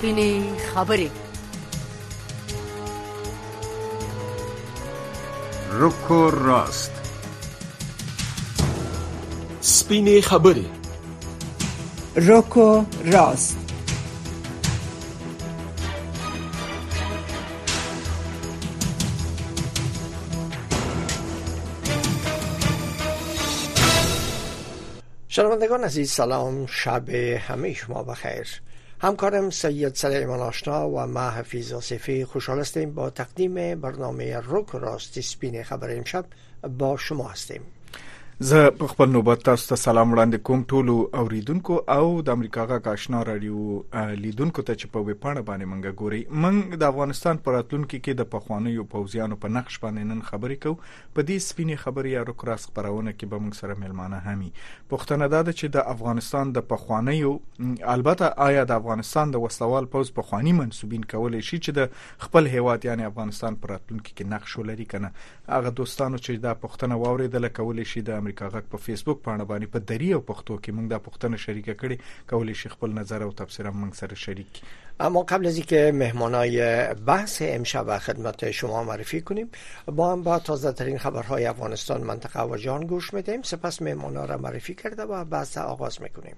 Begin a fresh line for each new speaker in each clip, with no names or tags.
سپینې خبرې.
روکو راست.
سپینې خبرې.
روکو راست.
شنوندگان عزیز سلام، شب همه شما بخیر. همکارم سید سلیمان آشنا و ما حفیظ آصفی خوشحال هستیم با تقدیم برنامه روک راست سپین خبر امشب با شما هستیم.
زه په خپل نوبت تاسو ته سلام وړاندې کوم ټولو اوریدونکو او د امریکا غا آشنا رادیو لیدونکو ته چې په ویب پاڼه باندې منګه ګوري. من د افغانستان پر راتلونکو کې د پخوانیو پوځیانو په نقش باندې نن خبرې کوو. په دې سپینې خبرې یا روک راست خبرونه کې به موږ سره ملمانه همي پښتنه ده چې د افغانستان د پخوانیو البته آیا د افغانستان د وسلوال پوځ پخوانی منسوبین کولای شي چې د خپل هیواد یعنی افغانستان پر راتلونکو کې نقش ولري کنه. هغه دوستانو چې دا پښتنه واوریدل کولای شي د کاغذ په فیسبوک باندې باندې په دری او پښتو کې موږ د پښتنه شریکه کړي کولای شي خپل نظر او تبصره موږ سره شریک.
اما قبل از اینکه مهمانای بحث امشب خدمت شما معرفی کنیم با هم با تازه ترین خبرهای افغانستان، منطقه و جهان گوش میدیم. سپس مهمانا را معرفی کرده و بحث آغاز میکنیم.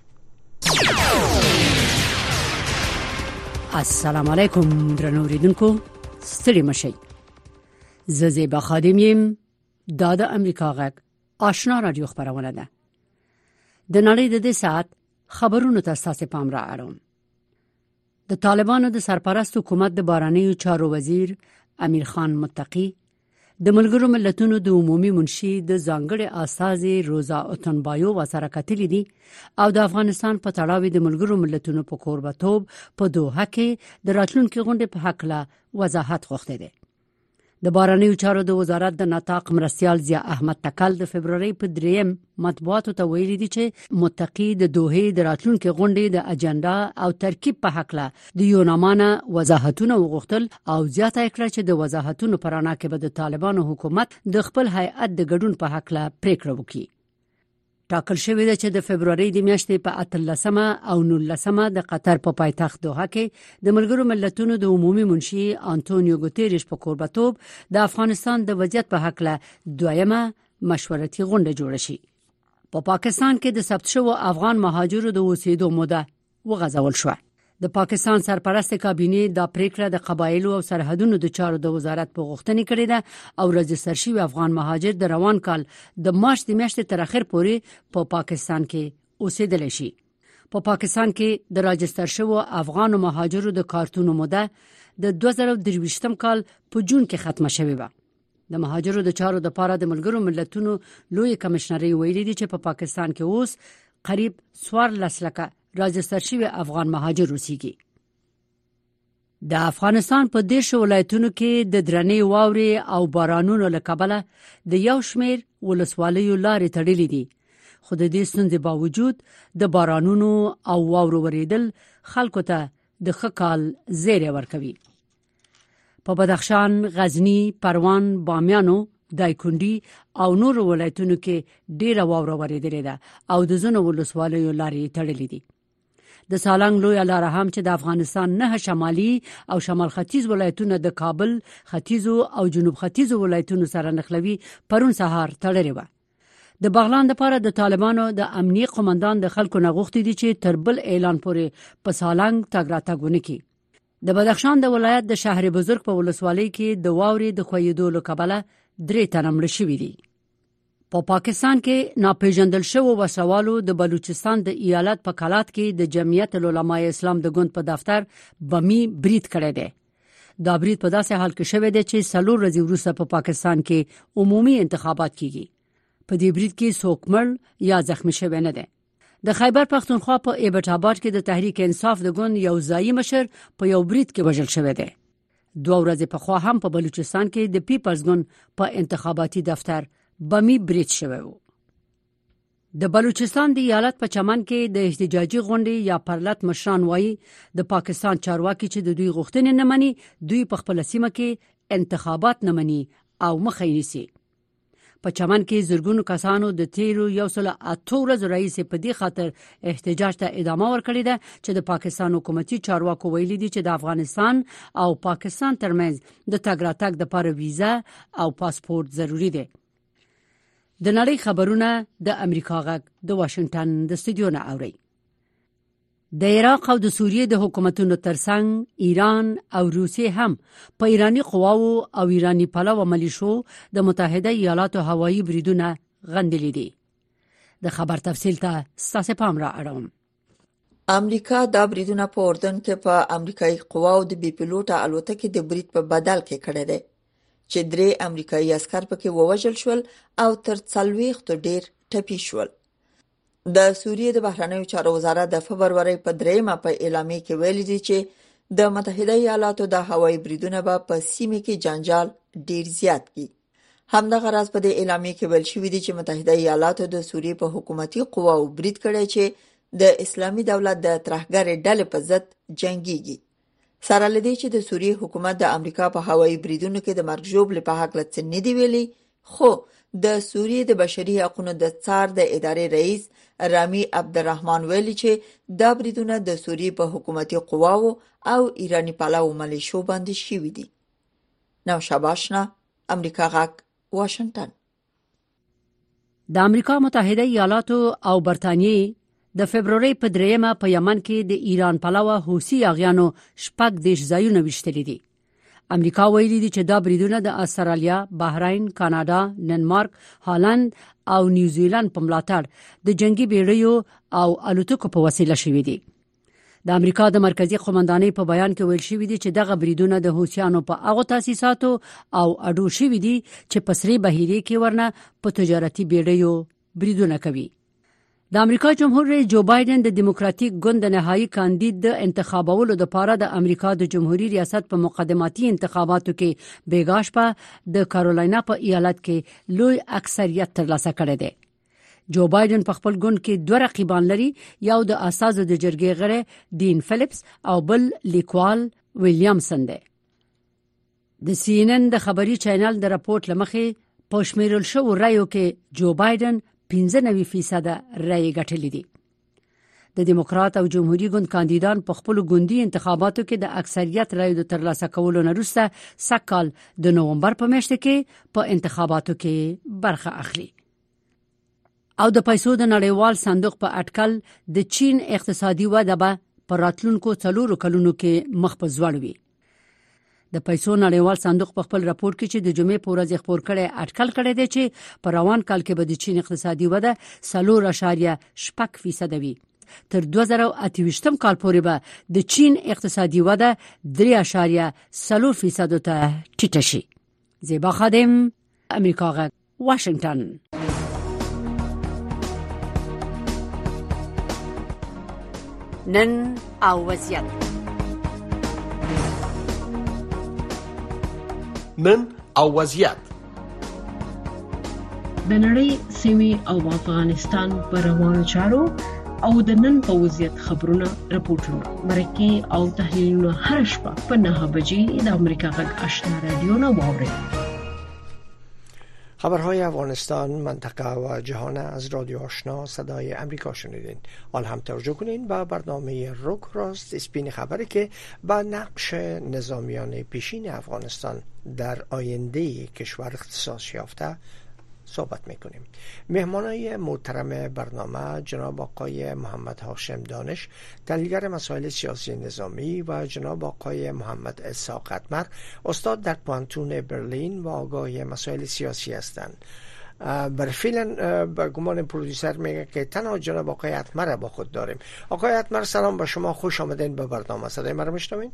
السلام علیکم درنو اوریدونکو، ستړي مشئ. زه زیبا خادم یم. دا د امریکا غږ آشنا رادیو خبرونه ده. د نړۍ د دې ساعت خبرونو ته تاسو پام را اړوم. د طالبانو د سرپرست حکومت د بهرنیو چارو وزیر امیر خان متقی د ملګرو ملتونو د عمومي منشي د ځانګړي استازي روزا اوتنبایو سره کتلې دي او د افغانستان په تړاو د ملګرو ملتونو په کوربتوب په دوحه کې د راتلونکي غونډې په حق لا وضاحت غوښته دي. د بهرنیو چارو د وزارت د نطاق مرستیال ضیا احمد تکل د فبرवरी په 3 مطبوعاتو ته ویلي دي چې متقی د دوحې د راتلونکي غونډې د اجنډا او ترکیب په حق لا د یونامانه وضاحتونه وغوښتل او زیاته کړه چې د وضاحتونو پرانا کې به د طالبانو حکومت د خپل هیئت د ګډون په حق لا پریکړه وکړي. ټاکل شوی دی چې د فبرवरी د میاشتې په 18 او 19 د قطر په پایتخت دوحه کې د ملګرو ملتونو د عمومي منشي انټونیو ګوتيريش په کوربتوب د افغانستان د وضعیت په حق له دویمه مشورتي غونډه جوړ شي. په پاکستان کې د ثبت شوو افغان مهاجرو د اوسېدو موده وغځول شو. د پاکستان سرپرست کابینه د پریکړه د قبایلو او سرحدونو د چارو د وزارت په غوښتنې کړې ده او رجستر شوی افغان مهاجر د روان کال د مارچ د میاشتې تر اخر پورې په پاکستان کې اوسېدل شي. په پاکستان کې د رجستر شوو افغان مهاجرو د کارتونو موده د 2023 کال په جون کې ختمه شوې و. د مهاجرو د چارو د لپاره د ملګرو ملتونو لوی کمشنري ویلي دي چې په پاکستان کې اوس قریب 14 لکه راجستر شوی افغان مهاجر اوسېږي. د افغانستان په 10 ولایتونو کې د درنې واورې او بارانونو له کبله د یو شمېر ولسوالیو لارې تړلې دي. خو د دې ستونزې باوجود د بارانونو او واورو ورېدل خلکو ته د ښه کال زیری ورکوي. په بدخشان، غزنی، پروان، بامیانو، دایکنډي او نور ولایتونو کې ډېره واوره ورېدلې ده او د ځینو ولسوالیو لارې تړلې دي. د سالنګ لوی لاره هم چې د افغانستان 9 شمالي او شمال ختیځ ولایتونه د کابل، ختیځو او جنوب ختیځو ولایتونو سره نښلوي پرون سهار تړلې و. د بغلان لپاره د طالبانو د امنیت قومندان د خلکو نغښتي دي چې تر بل اعلان پورې په سالنګ تګ راتګ ونکړي. د بدخشان د ولایت د شهر بزرګ په ولسوالۍ کې د واورې د خویدو له کبله 3 تنه مړه شوي دي. په پاکستان کې ناپېژندل شوو وسوالو د بلوچستان د ایالت په کلات کې د جمعیت العلماء اسلام د ګوند په دفتر بمی برید کړی دی. دا برید په داسې حال کې شوی دی چې 4 ورځې وروسته په پاکستان کې عمومي انتخابات کیږي. په دې برید کې څوک مړ یا زخمی شوی نه دی. د خیبر پختونخوا په ایبټ آباد کې د تحریک انصاف د ګوند یو ځایي مشر په یو برید کې وژل شوی دی. 2 ورځې په خوا هم په بلوچستان کې د پیپلز ګوند په انتخاباتي دفتر بمی برید شوی و. د بلوچستان د ایالت په چمن کې د احتجاجي غونډې یا پرلط مشران وایي د پاکستان چارواکي چې د دوی غوښتنې نه مني، دوی په خپل سیمه کې انتخابات نه مني او مخه یې نیسي. په چمن کې زرګونو کسانو د تیرو 108 ورځې رئیس په دې خاطر احتجاج ته ادامه ورکړې ده چې د پاکستان حکومتي چارواکو ویلي دي چې د افغانستان او پاکستان ترمنځ د تګ راتګ لپاره ویزا او پاسپورت ضروری دی. د نړۍ خبرونه د امریکا غږ د واشنگټن د استودیو نه اوري. د عراق او د سوریې د حکومتونو ترڅنګ ایران او روسیې هم په ایرانی قواو او ایرانی پلاو ملیشو د متحده ایالاتو هوایي بریدونه غندلي دي. د خبر تفصیل ته ستاسو پام را اړوم.
امریکا د بریدونه په اردن کې په امریکایي قواو د بي پيلوټه الوتکې د برید په بدل کې کړی دی چې 3 امریکایي عسکر پکې ووژل شول او تر 40 ډیر ټپي شول. د سوریې د بهرنیو چارو وزارت د فبرवरी په 3 په اعلامیه کې ویلي دي چې د متحده ایالاتو د هوایي بریدونه په سیمه کې جنجال ډیر زیات کی. همدغه راز په دې اعلامیه کې ویل شوی دی چې متحده ایالاتو د سوریې په حکومتي قواو برید کړی چې د اسلامي دولت د ترهګر ډلې په ضد جنگيږي. سره لدی چې د سوریې حکومت د امریکا په هوایي بریدونو کې د مرګ ژوبل په حق لڅ نه دی ویلي، خو د سوریې د بشري حقوقو د څار د ادارې رئیس رامي عبدالرحمن ویلي چې دا بریدونه د سوریې په حکومتي قواو او ایرانی پلاو ملیشو باندې شوي دي. نو شاباشنا، امریکا غږ، واشنگټن.
د امریکا متحده ایالاتو او برتانیې د فبرवरी په 3 په یمن کې د ایران پلاو حوثي اغیانو شپږ دیش ځایونه وشتلي دي. امریکا ویلي دي چې دا بریدونه د استرالیا، بحرین، کاناډا، ډنمارک، هالند او نیوزیلند په ملاتړ د جنگي بیړیو او الوتکو په وسیله شوي دي. د امریکا د مرکزی قومندانۍ په بیان کې ویل شوی دی چې دغه بریدونه د حوثیانو په هغه تاسیساتو او اډو شوی دي چې په سری بهیره کې ورنه په تجارتي بیړیو بریدونه کوي. د امریکا جمهور رئیس جو بایدن د دیموکراتیک ګوند د نهایی کاندید د انتخابولو لپاره د امریکا د جمهوریت ریاست په مقدماتي انتخاباتو کې بیګاش په د کارولاینا په ایالت کې لوی اکثریت ترلاسه کړی دی. جو بایدن په خپل ګوند کې 2 رقیبان لري، یو د اساسو د جرګې غړی ډین فلیپس او بل لیکوال ویلیامسن دی. د سی ان ان د خبري چینل د راپورټ لمخې په شمیرل شو رایو کې جو بایدن 95% رای ګټلې دي. د دیموکرات او جمهوریت ګوند کاندیدان په خپل ګوندي انتخاباتو کې د اکثریت رای د ترلاسه کولو نه وروسته سکهال د نومبر په میاشت کې په انتخاباتو کې برخه اخلي. او د پیسو د نړیوال صندوق په اټکل د چین اقتصادي وده به په راتلونکو 4 کلونو کې مخ په ځوړ وي. د پیسو نړیوال صندوق په خپل راپور کې چې د جمعې په ورځ خبر کړي اټکل کړی دی چې په روان کال کې به د چین اقتصادي وده 4.6% وي. تر 2028 کال پورې به د چین اقتصادي وده 3.4% ته ټیټه شي. زیبا خادم، امریکا غږ، واشنگټن. نن او وضعیت.
نن او وضعیت.
د نړۍ سیمې او افغانستان پر روانو چارو او د نن په وضعیت خبرونه، راپورټونه، مرکې او تحلیلونه هر شپه په 9 بجې د امریکا غږ آشنا رادیو نه واورئ.
خبرهای افغانستان، منطقه و جهان از رادیو آشنا صدای امریکا شنیدین. حال هم توجه کنین به برنامه رک راست اسپین خبری که با نقش نظامیان پیشین افغانستان در آینده کشور اختصاص یافته صحبت میکنیم. مهمانای محترم برنامه جناب آقای محمد هاشم دانش، تحلیلگر مسائل سیاسی نظامی، و جناب آقای محمد اسحاق اتمر، استاد در پانتون برلین و آگاه مسائل سیاسی هستند. برفعلا به گمان پرودوسر میگه که تنها جناب آقای اتمر با خود داریم. آقای اتمر سلام به شما، خوش آمدین به برنامه. صدای من رو میشنوین؟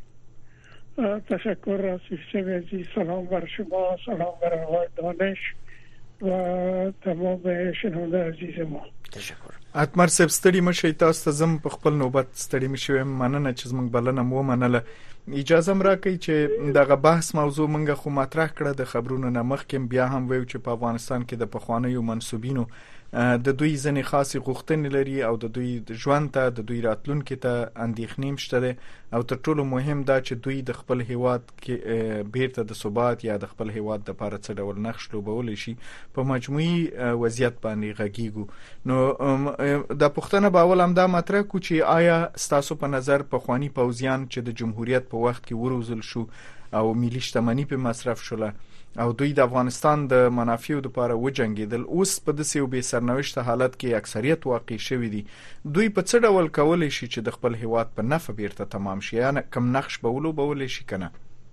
تشکر راسیفچه عزیز، سلام بر شما، سلام بر آقای دانش و تمام شنونده عزیز ما.
تشکر.
اتمر صاحب ستړي مشي، تاسو ته زم په خپل نوبت ستړي مشوم. مننه چې زموږ بلنه مو منله. اجازه مې راکړئ چې دغه بحث موضوع مونږه خو مطرح کړه د خبرونو نه مخکې، بیا هم وایو چې په افغانستان کې د پخوانیو منسوبینو د دوی ځنې خاصې غوښتنې لري او د دوی ژوند ته، د دوی راتلونکي ته اندېښنې شته ده، او تر ټولو مهم دا چې دوی د خپل هیواد کې بیرته د ثبات یا د خپل هیواد د لپاره څه ډول نقش لوبولی شي په مجموعي وضعیت باندې غږیږو. نو د پښتنه باول هم دا مطرح کو چې آیا ستاسو په نظر پخوانی پوځیان چې د جمهوریت په وخت کې وروزل شو او ملي شتمنۍ په مصرف شوله او دوی د افغانستان د منافعو لپاره وجنګیدل، اوس په داسې یو بې سرنوشت حالت کې اکثریت واقع شوی دي، دوی په څه ډول کولای شي چې د خپل هیواد په نفع بیرته تمام شي؟ یا کم نقش به ولوبولی شي کنه؟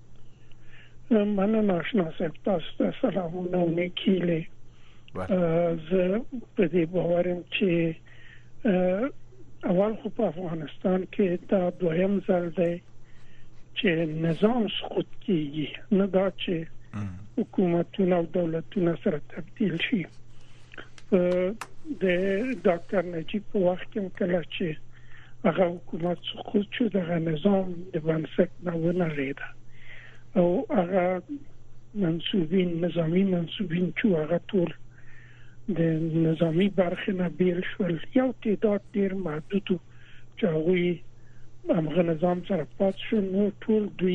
مننه آشنا صاحب، تاسو ته سلامونه او نیکیلې. زه په دې باورم چې اول خو په افغانستان کې دا دویم ځل دی چې نظام سقوط کیږي، نه دا چې حکومتونه او دولتونه سره تبدیل شي. د ډاکټر نجیب په وخت کې کله چې هغه حکومت سقوط شو، دغه نظام د بنسټ نه ونړېده او هغه منسوبین، نظامی منسوبین چې هغه ټول د نظامی برخې نه بیل شول، یو تعداد ډیر محدود چې هغوی همغه نظام سره پات شو، نو ټول دوی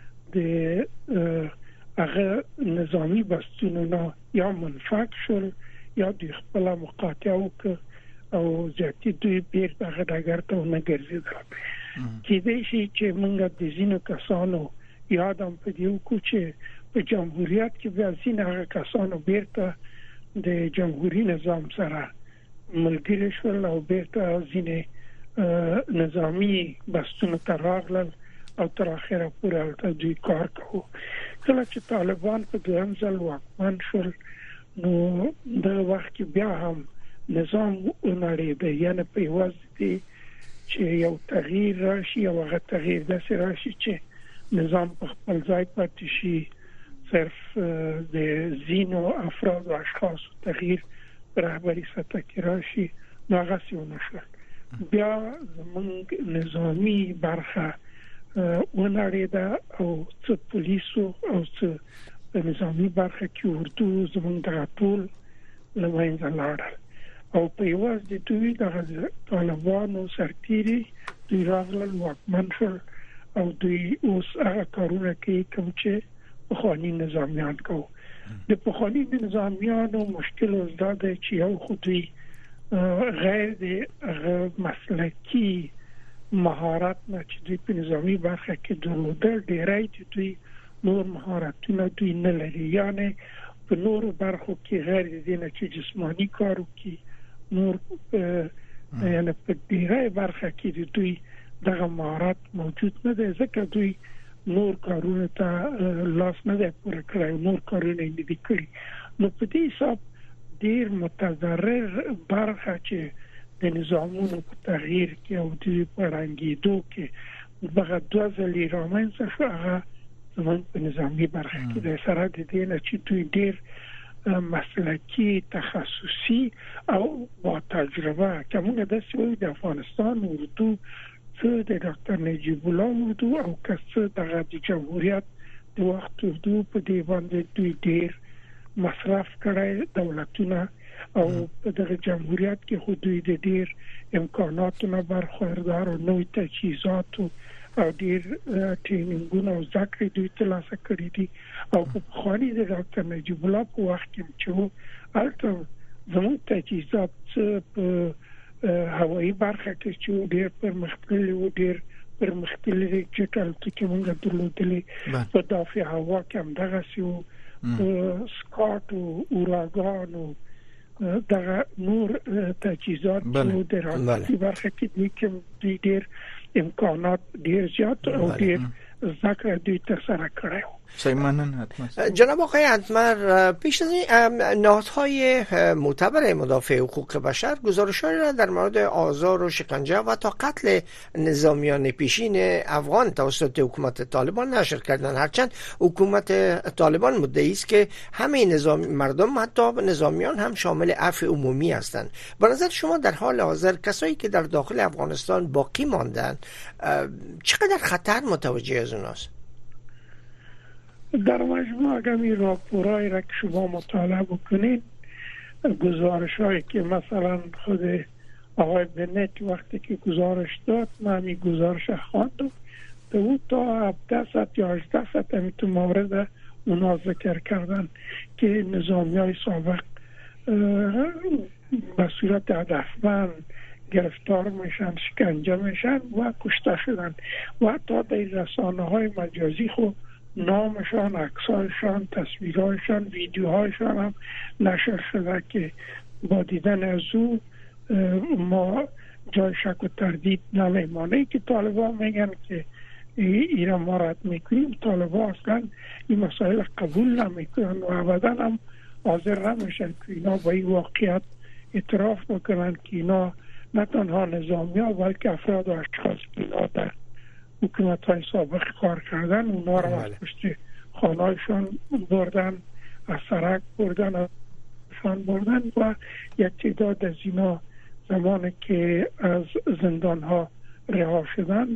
د هغه نظامی بستونونه یا منفک شول یا دوی خپل مقاطعه وکړه او ځکه دوی بیرته هغه ډګر ته ونه ګرځېدل. کېدای شي چې موږ د ځینو کسانو یاد هم په دې وکړو چې په جمهوریت کې بیا ځینې هغه کسانو بیرته د جمهوریت نظام سره ملګري شول او بیرته ځینې نظامی بستونو ته راغلل او تر اخره پورې هلته دوی کار کوو. کله چې طالبان په دویم ځل واکمن شول، نو د وخت کې بیا هم نظام ونړېده، یعنې په یوازې دی چې یو تغییر راشي او هغه تغییر داسې راشي چې نظام په خپل ځای پاتې شي، صرف د ځینو افراد او اشخاصو تغییر په رهبري سطح کې راشي، نو هغسې ونه شول. بیا زموږ نظامی برخه ونړېده او څه پولیسو او څه په نظامی برخه کې اردو زموږ دغه ټول له منځه لاړل او په یوازې دوی دغه طالبانو سرتیري دوی راغلل، واکمن شول او دوی اوس هغه کارونه کوي کوم چې پخواني نظامیان کوو. د پخواني نظامیانو مشکل اوس دا دی چې یو خو دوی غیر د مسلکي مهارت نه چې دوی په نظامی برخه کې درلودل، ډیری چې دوی نور مهارتونه دوی نه لري، یعنی په نورو برخو کې غیر دې نه چې جسمانی کار وکړي، نور یعنی په ډیری برخه کې دوی دغه مهارت موجود نه دی، ځکه دوی نور کارونه ته لاس نه دی پوره کړی، نور کارونه یې نه دي کړي. نو په دې حساب ډیر متضرر برخه چې د نظامونو په تغییر کې او د پرانګېدو کې دغه دوه ځلې رامنځته شو، هغه زموږ په نظامي برخه کې د سره د دې نه چې دوی ډېر مسلکي، تخصصي او با تجربه، که موږ داسې وایو د افغانستان اردو څه د ډاکټر نجیب الله اردو او که څه دغه د جمهوریت د وخت اردو په دې باندې دوی ډېر مصرف کړی دولتونه، او په دغه جمهوریت کې خو دوی د ډېر امکاناتو نه برخوردار او نوې تجهیزات او ډېر ټریننګونه او زده کړې دوی ترلاسه کړي دي. او په پخواني د ډاکټر نجیب الله په وخت کې چې هلته زموږ تجهیزات په هوایي برخه کې چې ډېر پرمختللي وو، ډېر پرمختللي جټ الوتکې موږ درلودلې، په دافع هوا کې همدغسې وو، سکاټ او اوراګان او دغه نور تجهیزات چې د راکټي برخه کې دوی ډېر امکانات ډېر زیات او ډېر زده کړه دوی ترسره کړی وو.
سیمانن حتما.
جناب آقای اتمر، پیش از این نهادهای معتبر مدافع حقوق بشر گزارش‌هایی را در مورد آزار و شکنجه و تا قتل نظامیان پیشین افغان توسط حکومت طالبان نشر کردند، هرچند حکومت طالبان مدعی است که همه مردم حتی نظامیان هم شامل عفو عمومی هستند. به نظر شما در حال حاضر کسایی که در داخل افغانستان باقی ماندند چقدر خطر متوجه از اوناست؟
در مجموع اگر این راپورایی را که شما مطالعه بکنید، گزارش هایی که مثلا خود آقای بنت وقتی که گزارش داد، من این گزارش خواندم، تو تا 17 یا 18 همین تو مورد اونا ذکر کردن که نظامی های سابق به صورت هدفمند گرفتار میشن، شکنجه میشن و کشته شدن و حتی در رسانه های مجازی خود نامشان، عکسایشان، تصویرهایشان، ویدیوهایشان هم نشر شده که با دیدن از او ما جای شک و تردید نمیمانه که طالبان میگن که ایران ما رد میکنیم. طالبان اصلا این مسائل قبول نمیکنن و ابدا هم حاضر نمیشن که اینا با این واقعیت اعتراف بکنن که اینا نه تنها نظامی ها بلکه افراد و اشخاص که اینا در حکومت های سابق کار کردن اونا را از پشت خانهایشان بردن، از سرک بردن و یک تعداد از اینا زمانی که از زندان ها رها شدن،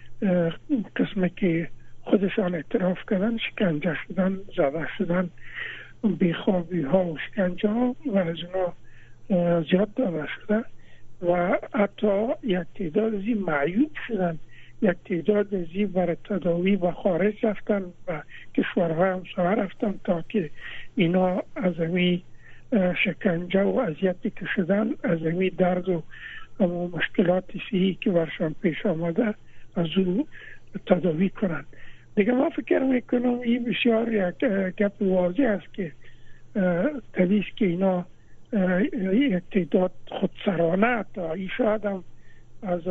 قسمی که خودشان اعتراف کردن، شکنجه شدن، زده شدن، بیخوابی ها و شکنجه ها و از اونا زیاد داده شده و حتی یک تعداد از این معیوب شدن، یک تعداد از این برای تداوی و خارج رفتن و کشورهای همسایه رفتن تا که اینا از امی شکنجه و اذیتی که شدن، از امی درد و مشکلات صحی که برشان پیش آمده از او تداوی کنند. دیگه ما فکر میکنم این بسیار یک گپ واضح است که طبیعی است که اینا یک تعداد خودسرانه تا این شاید هم از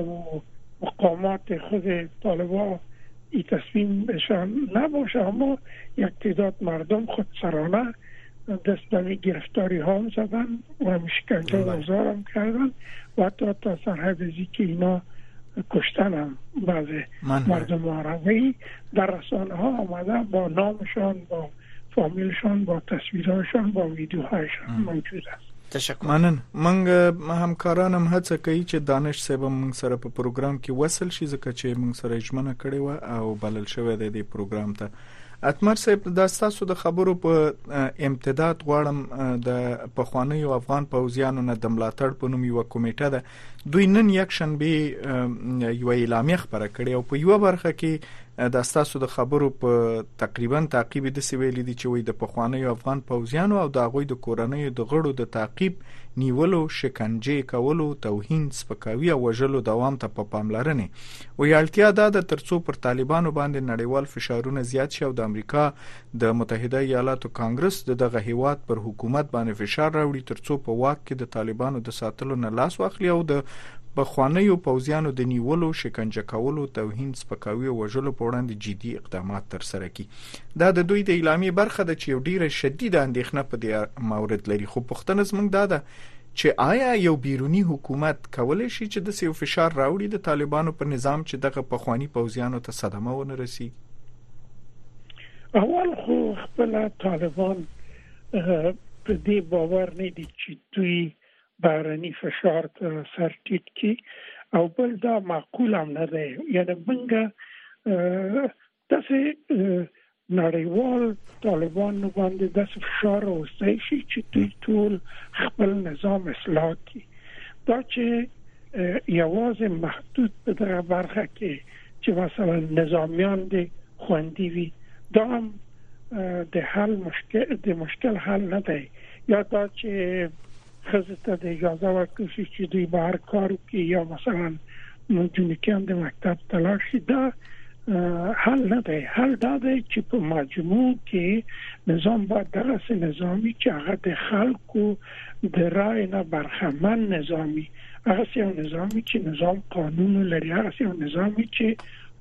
مقامات خود طالبان این تصمیم بشن نباشه، اما یک تعداد مردم خودسرانه دست به گرفتاری ها هم زدن و شکنجه و آزار هم کردن و حتی تا سرحد ازی که اینا کشتن هم بعضی مردم عربی در رسانه ها آمده با نامشان، با فامیلشان، با تصویرهایشان، با ویدیوهایشان موجود است.
منن منګ همکارانم هڅه کوي چې دانش صاحب موږ سره په پروګرام کې وصل شي ځکه چې موږ سره ژمنه کړې و او بلل شوی دی د پروګرام ته. اتمر صاحب د تاسو د خبرو په امتداد غواړم د پخوانیو افغان پوځیانو نه د ملاتړ په نوم یو کمیټه ده، دوی نن یک شنبه یو اعلامیه خبره کړې او په یو برخه کې د تاسو د خبرو په تقریبا تعقیب د سویل دي چې وي د پخوانیو افغان پوځیانو او د غوي د کورنۍ د غړو د تعقیب، نیولو، شکنجه کولو، توهین، سپکاوي او وژلو دوام ته په پاملرنه وي اړتیا ده د ترڅو پر طالبانو باندې نړیوال فشارونه زیات شي او د امریکا د متحده ایالاتو کانګرس دغه هیواد پر حکومت باندې فشار راوړي ترڅو په واک کې د طالبانو د ساتلو نه لاس واخلي او د بخوانیو پوځیانو د نیولو، شکنجه کولو، توهین، سپکاوي او وژلو په وړاندې جدي اقدامات تر سره کړي. دا د دوی د اعلامیې برخه ده چې یو ډیره شدیده اندېښنه په دې مورد لري. خو پوښتنه زموږ دا ده چې آیا یو بیرونی حکومت کولی شي چې د سیو فشار راوړي د طالبانو په نظام چې دغه پخوانی پوځیانو ته صدمه ونه رسي؟
اول خو خپل طالبان په دې باور نه دي چې دوی بهرني فشار ته سر ټیټ کی او بل دا معقول هم نه دی. یعنی منګه داسې نړیوال طالبان باندې داسې فشار راوستی شي چې دوی ټول خپل نظام اصلاح کړي. دا چې یوازې محدود په دغه برخه کې چې مثلا نظامیان د خوندي وي، دا هم د مشکل حل نه دی. یا دا چې خزته د اجازه ورکړي چې دوی بهر کار وکړي یا مثلا جنکیان د مکتب تلاش شي، دا حل نه دی. حل دا دی چې په مجموع کې نظام باید دغسې نظامی چې هغه د خلکو د رای نه برخمن نظامی، هغه یو نظامی چې نظام قانون لري، هغه یو نظامی چې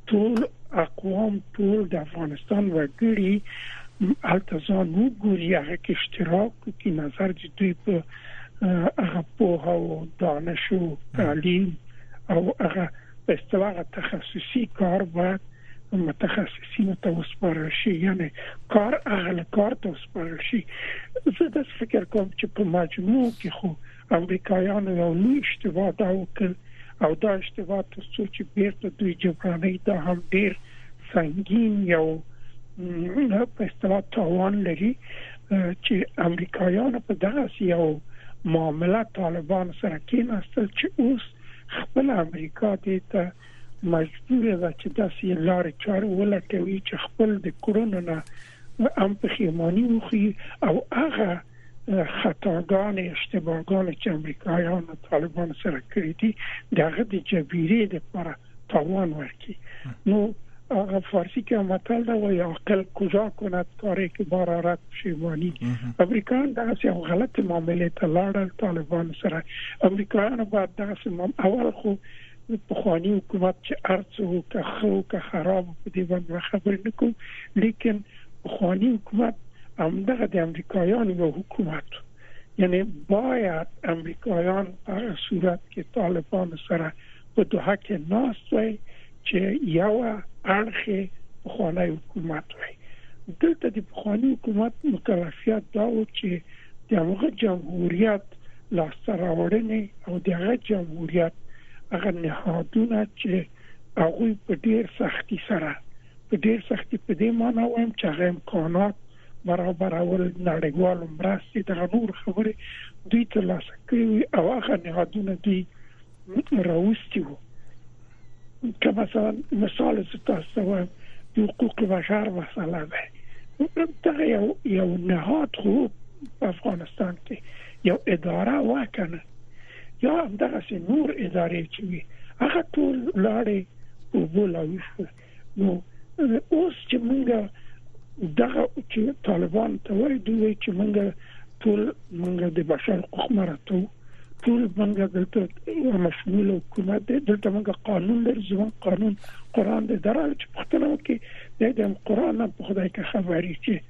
ټول اقوام ټول د افغانستان وګړي التزام وګوري هغه کې اشتراک کوي نظر چې دوی په هغه په او دانش او تعلیم او هغه په اصطلاح تخصصي کار باید متخصصین ته وسپارل شي یعنی کار هغه کار ته وسپارل شي زه د فکر کوم چې په مجموع کې خو امریکایانو یو لوی اشتباه دا وکړ او دا اشتباه تاسو چې بیرته دوی جبراني دا هم ډیر سنگین یو په اصطلاح تاوان لري چې امریکایانو په دغه یو معاملات طالبان سره کېناستل چې اوس خپل امریکا ته مجبور ده چې داسې لارې چارې ولټوي چې خپل د کورونو نه هم پښیماني وکړي او هغه خطاګان اشتباهګان چې امریکایان او طالبان سره کړی دي دغه د جبیرې لپاره تاوان ورکړي. نو هغه فارسی کې متل دا وایي عقل کجا کند کاری که بارارت پشیمانی. امریکایان دغه یو غلط معاملې ته لاړل طالبان سره. امریکایان باید دغه اول خو پخوانی حکومت چې ارڅو که خو که خراب په دې باندې خبرې نکوم لیکن پخوانی حکومت همدغه د امریکایان یو حکومت یعنی باید امریکایان په صورت کې طالبان سره په دوحه کې ناست وي چې یو اړخ پخوانی حکومت وي. دلته د پخوانی حکومت مکلفیت دا و چې دغه جمهوریت لاسته راوړنې او دغه جمهوریت هغه نهادونه چې هغه په ډیر سختي سره په دې معنی وایم چې هغه امکانات برابر اول نړیوال مرستې د نور خبرې دوی ته لاسه کړی او هغه نهادونه دوی راوستي وو. که مثلا مثال ستاسو وایم د حقوق بشر مسله ده دا یو نهاد خو په افغانستان کې یو اداره واکنه یا همدغه نور ادارې چې وي هغه ټول لاړې په بولاوي شو. نو اوس چې موږ دغه چې طالبان ته وایي دوی چې موږ د بشر حقوق مراتو ټول موږ دلته مشمول حکومت دلته موږ قانون لري ځوان قانون قرآن د درال چې پښتنو کې د قرآن په خدای کې خبرې چې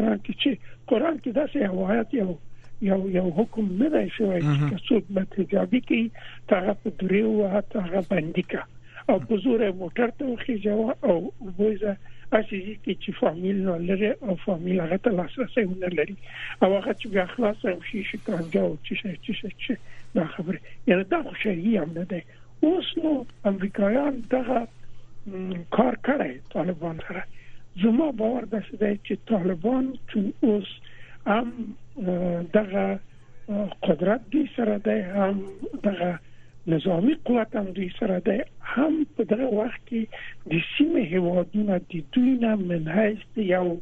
قرآن کې داسې روایت یو حکم نه دی شوی چې څوک به تجابي کوي هغه په دریو هغه باندې کا او په زور موټر ته خېجوا او وایي اسی چې فامیل نه لري او فامیل هغه ته لاسرسي نه لري او هغه چې بیا خلاص شي شکانجه او چې دا خبره یعنی دا خو شرعي هم نه ده. اوس نو امریکایان دغه کار کړی طالبان سره. زما باور ده چې طالبان چون اوس هم دغه قدرت دوی سره ده هم دغه نظامی قوت هم دوی سره ده هم په دغه وخت کې د سیمه هیوادونه د دوی نه منحیث یو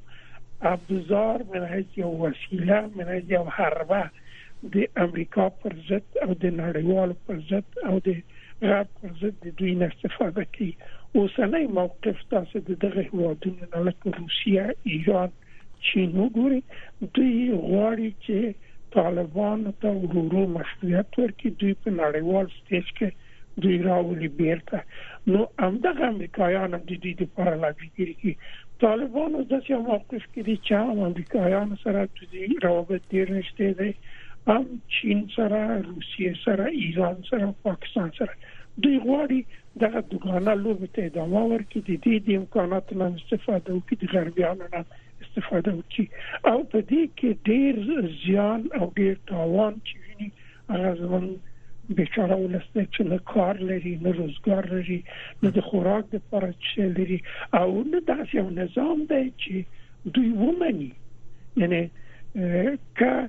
ابزار منحیث یو وسیله منحیث یو حربه د امریکا پر ضد او د نړیوال پر ضد او د غرب پر ضد د دوی نه استفاده کوي. اوسنۍ موقف تاسو د دغه هیوادونو نه لکه روسیه ایران چین وګورئ دوی غواړي چې طالبان ته ورورو مشروعیت ورکړي دوی په نړیوال سټیج کې دوی راولي بیرته. نو همدغه امریکایان هم د دې لپاره لابي کوي. طالبان اوس داسې موقف کې دي چې هم امریکایان سره دوی روابط ډېر نشته دي هم چین سره روسیه سره ایران سره پاکستان سره دوی غواړي دغه دوګانه لوبه ته ادامه ورکړي د دې امکاناتو نه استفاده وکړي د غربیانو نه استفاده وکړي او په دې کې ډېر زیان او ډېر تاوان چې ویني هغه زمون بیچاره ولسته چې نه کار لري نه روزګار لري نه د خوراک لپاره چې لري او نه داسې یو نظام دی چې دوی ومني. یعنی که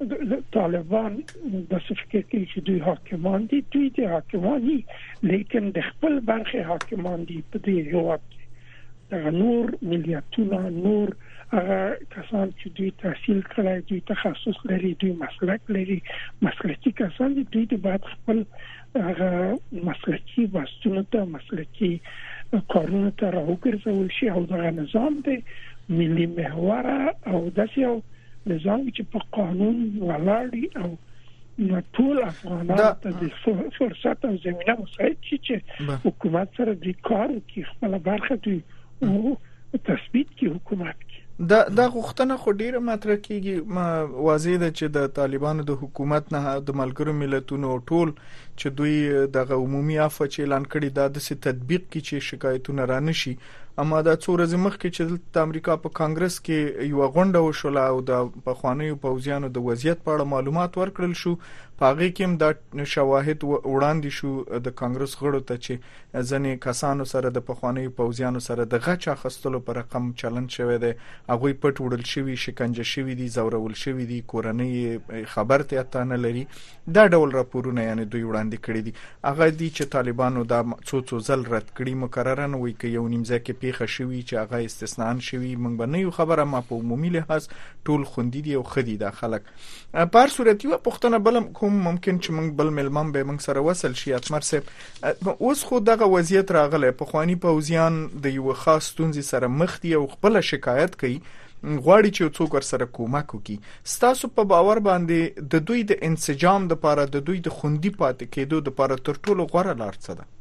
طالبان د فکر کې چې دوی حاکمان دي دوی د حاکمانی لیکن د خپل برخه حاکمان دي په دې هیواد کې د نور ملیتونه نور هغه کسان چې دوی تحصیل کړی دوی تخصص لري دوی مسلک لري مسلکي کسان دي دوی د باید خپل هغه مسلکي واسطونه ته مسلکي کارونه ته راوګرځول شي او دغه نظام دی ملي محور او داسې یو نظام چې په قانون ولاړ او نو ټول افغانان ته د فرصت او زمينه مساعد شي چې حکومت سره د کار کې خپل برخه دوی او تثبیت کې حکومت کې
دا غوښتنه خو ډیره مطرح کیږي واضح ده چې د طالبانو د حکومت نه د ملګرو ملتونو ټول چې دوی د عمومي عفو چې اعلان کړي دا د تطبیق کې چې شکایتونه را نشي اما دا څو ورځې مخکې چې د امریکا په کانګرس کې یو غونډه وشوله او د پخوانیو پوځیانو د وضعیت په اړه معلومات ورکړل شو پاغې کې هم د شواهد وړاندې شو د کانګرس غړو ته چې ځنې کسانو سره د پخوانیو پوځیانو سره د غچ اخیستلو پر رقم چلند شوی دی هغه پټ وړل شوی شکنجه شوی دي زورول شوی دي کورنۍ خبر ته اته نه لري دا ډول راپورونه یعنی دوی وړاندې کړی دي هغه دي چې طالبانو دا څو ځل رد کړي مکرره نه وي کې یو نیمځه کې پیښه شوی چې هغه استثناء شوی موږ به نه یو خبره ما په عمومي لحاظ ټول خوندي دي او خدي دا خلک په صورت یو پښتنه بل کوم ممکن چې موږ بل ملمان به موږ سره وصل شي اتمر سه اوس خو دغه وضعیت راغله په خواني پوزیان د یو خاص تونځي سره مخ دي او خپل شکایت کوي غواړي چې څوک ور سره کومک وکړي ستاسو په باور باندې د دوی د انسجام لپاره د دوی د خوندي پاتې کېدو لپاره تر ټولو غوره لار څه ده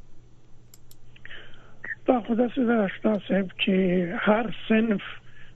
تا خدا سره اشتا صاحب چې هر صنف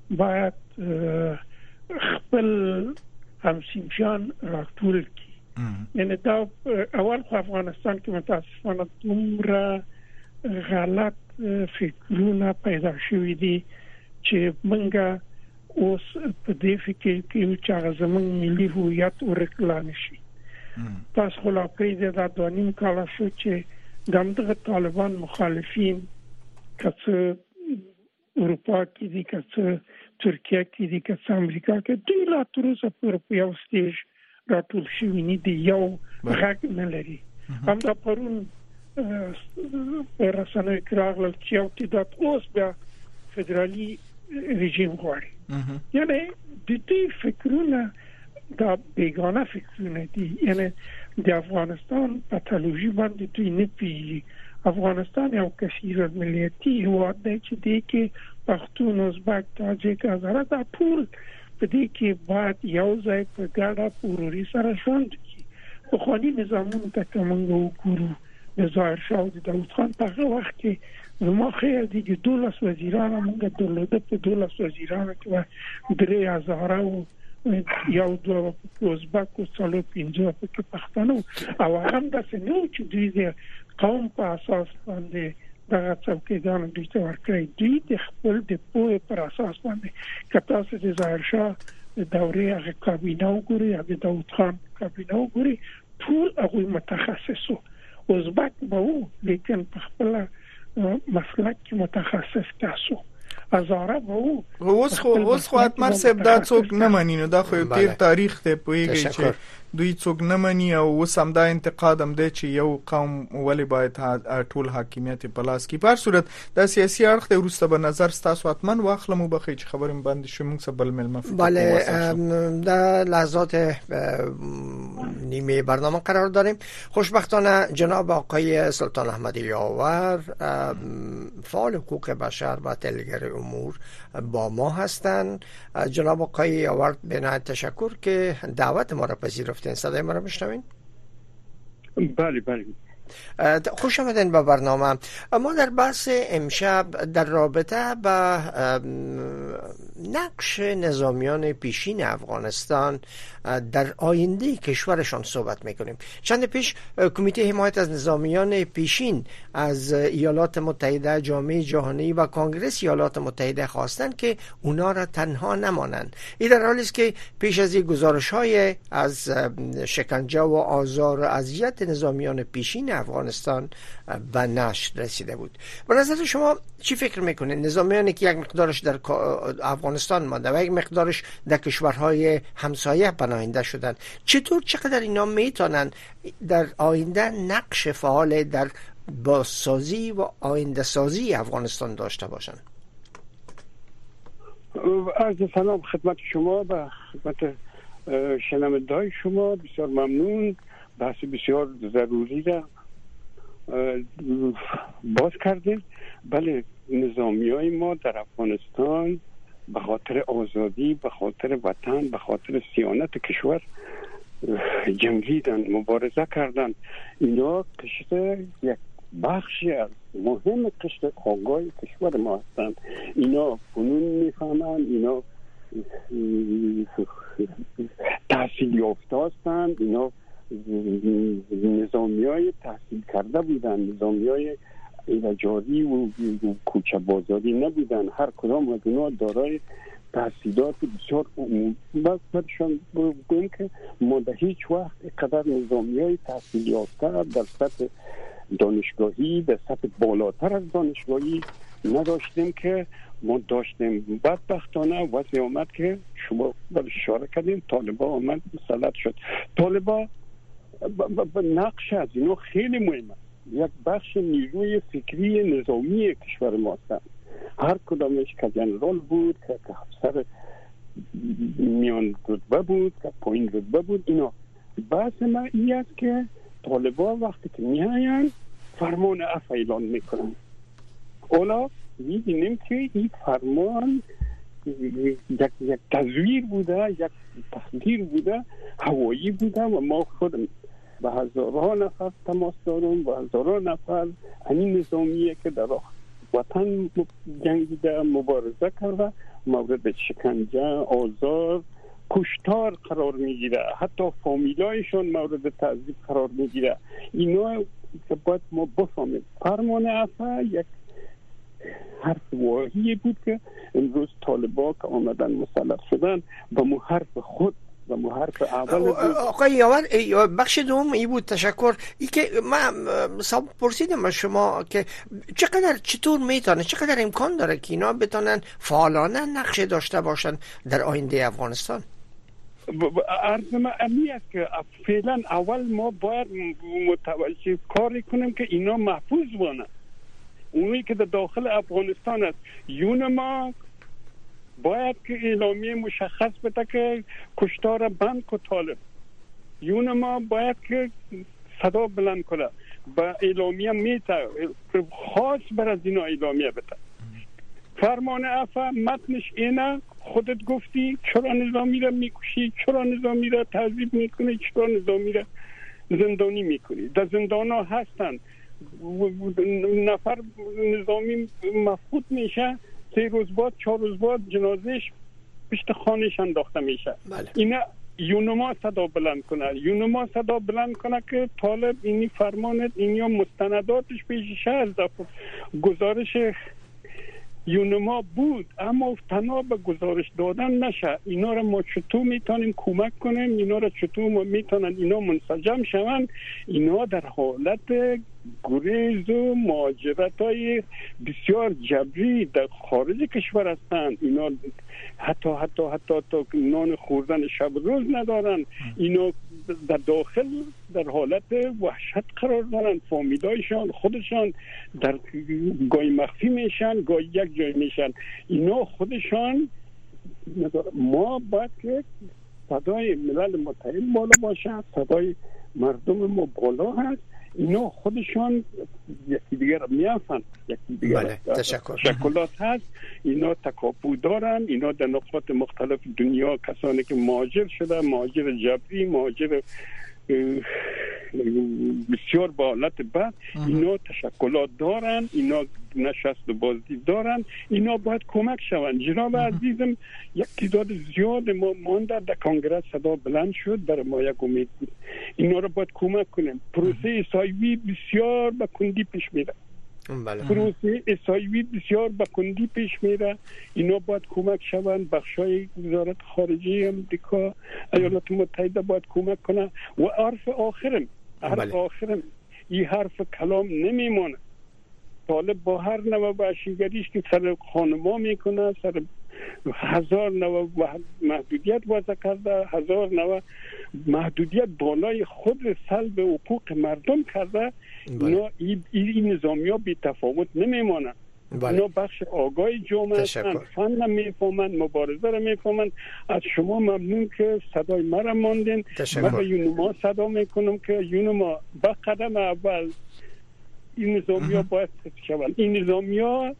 باید خپل همسنجان راټول کړي یعنی دا اول خو افغانستان کې متاسفانه دومره غلط فکرونه پیدا شوي دي چې منګه اوس په دې فکر کې چې زموږ ملي هویت ورکړل نشي تاسو خو لا پرې دا د نیم کال شو چې دغه طالبان مخالفین کڅ اروپا کې دي کڅ ترکیه کې دي کڅ امریکا کې دوی لا تر اوسه په یو سټیج راټول شوي نه دي یو غږ نه لري هم دا پرون رسنۍ کراغل چې یو تدات اوس بیا فدرالي رژیم غواړي یعنی د دې فکرونه دا بیگانه فکرونه دي یعنی د افغانستان پاتولوژي باندې دوی نه پیږي افغانستان یو کثیر ملیتی هیواد دی چې د کې پښتون ازبک تاجک هزاره د ټول په دې کې باید یو ځای په ګډه پوروري سره ژوند کړي په خواني نظامونو ته کومه وګورو د ظاهر شاه د داوود خان په وخت کې زما خیال دی چې 12 وزیران موږ درلوده په 12 وزیرانو کې 3000 یو دوه ازبک او څلور پنځه په پښتنو او هم د سنو چې دوی قوم په اساس باندې دغه څوکیدان دوی ته ورکړي دوی د خپل د پوهې پر اساس باندې کته چې د ظاهر شاه دورې هغه کابینه وګوري هغه داوود خان کابینه وګوري ټول هغه متخصصو ازبک به وو لیکن په خپل مسلک متخصص تاسو هزاره به وو
اوس خو اتمر صاحب دا څوک نه مانی نو دا خو تیر تاریخ ته پويږي چې دوی څوک نه مانی او وسم دا انتقاد هم دی چې یو قوم ولی باید ټول حاکمیت په لاس کې په صورت د سیاسي اړخ ته ورسته به نظر تاسو اتمن واخلمو بخې چې خبرم باندې شو موږ سبل ملمف
بله در لحظات نیمه برنامه قرار داریم خوشبختانه جناب آقای سلطان احمدی یاور فعال حقوق بشر و تحلیلگر امور با ما هستند جناب آقای یاور به نهایت تشکر که دعوت ما را پذیرفتین صدای ما را میشنوین؟
بله بله
خوش آمدین به برنامه. ما در بحث امشب در رابطه با نقش نظامیان پیشین افغانستان در آینده کشورشان صحبت میکنیم. چند پیش کمیته حمایت از نظامیان پیشین از ایالات متحده، جامعه جهانی و کنگره ایالات متحده خواستند که اونا را تنها نمانند. این در حالی است که پیش از این گزارش‌های از شکنجه و آزار و اذیت نظامیان پیشین افغانستان به نشر رسیده بود. به نظر شما چی فکر میکنید؟ نظامیانی که یک مقدارش در افغانستان مانده و یک مقدارش در کشورهای همسایه پناهنده شدند، چقدر اینا میتونن در آینده نقش فعال در بازسازی و آینده سازی افغانستان داشته باشند؟
عرض سلام خدمت شما و خدمت شنونده‌های شما. بسیار ممنون. بحث بسیار ضروری را باز کردیم. بله، نظامیای ما در افغانستان به خاطر آزادی، به خاطر وطن، به خاطر صیانت کشور جنگیدن، مبارزه کردن. اینا قشر یک بخشی از مهم قشر آگاه کشور ما هستند. اینا فنون میفهمند، اینا تحصیل یافته هستند، اینا نظامیای تحصیل کرده بودن، نظامیای ایجاری و کوچه بازاری نبودن. هر کدام از اینا دارای تحصیلات بسیار عمومی. بعدشان بگویم که ما در هیچ وقت قدر نظامیای تحصیل یافته در سطح دانشگاهی، در سطح بالاتر از دانشگاهی نداشتیم که ما داشتیم. بدبختانه وضع آمد که شما اشاره کردیم، طالبان آمد مسلط شد. طالبان نقش از اینا خیلی مهمه، یک بخش نیروی فکری نظامی کشور ما هستند. هر کدامش که جنرال بود، که افسر میان رتبه بود، که پایین رتبه بود. اینا بحث ما این است که طالبان وقتی که میاین فرمان عفو اعلان میکنن. اولا میبینیم که این فرمان یک تزویر بوده، یک تخدیر بوده، هوایی بوده و ما خودم به هزاران نفر تماس دارم، به هزاران نفر همین نظامیه که در وطن جنگیده، مبارزه کرده، مورد شکنجه، آزار، کشتار قرار میگیره، حتی فامیلایشون مورد تعذیب قرار میگیره. اینا که باید ما بفهمیم. فرمان عفو یک حرف واهی بود که امروز طالبان که آمدن مسلط شدن و مو حرف خود و مو حرف اول بود.
آقای یاور بخش دوم ای بود. تشکر. ای که من پرسیدم از شما که چطور میتونه، چقدر امکان داره که اینا بتونن فعالانه نقش داشته باشن در آینده افغانستان؟
عرض من امی است که فعلا اول ما باید متوجه کاری کنیم که اینا محفوظ بانن. اونی که در داخل افغانستان است، یونما باید که اعلامیه مشخص بده که کشتار بند کو طالب. یونما باید که صدا بلند کنه، با اعلامیه میته خاص بر از اینا اعلامیه بده. فرمان عفو متنش اینه، خودت گفتی چرا نظامی را میکشی، چرا نظامی را تعذیب میکنی، چرا نظامی را زندانی میکنی. در زندان ها هستن، نفر نظامی مفقود میشه، 3 روز بعد 4 روز بعد جنازهش پشت خانهش انداخته میشه. اینا یونما صدا بلند کنه، یونما صدا بلند کنه که طالب اینی فرمانت، اینیا مستنداتش پیشش هست. گزارش یونما بود، اما تنها به گزارش دادن نشه. اینا را ما چطور میتونیم کمک کنیم، اینا را چطور ما میتونن اینا منسجم شوند. اینا در حالت گریز و مهاجرت‌های بسیار جبری در خارج کشور هستند. اینا حتی نان خوردن شب روز ندارن. اینا در داخل در حالت وحشت قرار دارن. فامیلایشان خودشان در گاهی مخفی میشن، گاهی یک جای میشن. اینا خودشان، ما باید که صدای ملل متحد بالا باشه، صدای مردم ما بالا هست. اینا خودشان یکی دیگر میافن، یکی دیگر تشکلات هست. اینا تکاپو دارن. اینا در نقاط مختلف دنیا کسانی که مهاجر شده، مهاجر جبری، مهاجر بسیار با حالت بد، اینا تشکلات دارن، اینا نشست و بازدید دارن. اینا باید کمک شوند. جناب عزیزم، یک تعداد زیاد ما مانده در کنگره صدا بلند شد، برای ما یک امید بود. اینا رو باید کمک کنیم. پروسه اسایوی بسیار به کندی پیش میره. پروسه اسایوی بسیار به کندی پیش میره. اینا باید کمک شوند. بخشای وزارت خارجه امریکا، ایالات متحده باید کمک کنن. و حرف آخرم این حرف کلام نمیمونه. طالب با هر نوع وحشیگریش که سر خانما میکنه، سر 1000 نوع محدودیت وضع کرده، 1000 نوع محدودیت بالای خود سلب حقوق مردم کرده. اینا این نظامی ها بی تفاوت نمیمانن. اینا بخش آگاه جامعه هستند، فن میفهمند، مبارزه را میفهمند. از شما ممنون که صدای مرا ماندین. من به یونما صدا میکنم که یونما با قدم اول این نظامی ها باید شوند. این نظامی ها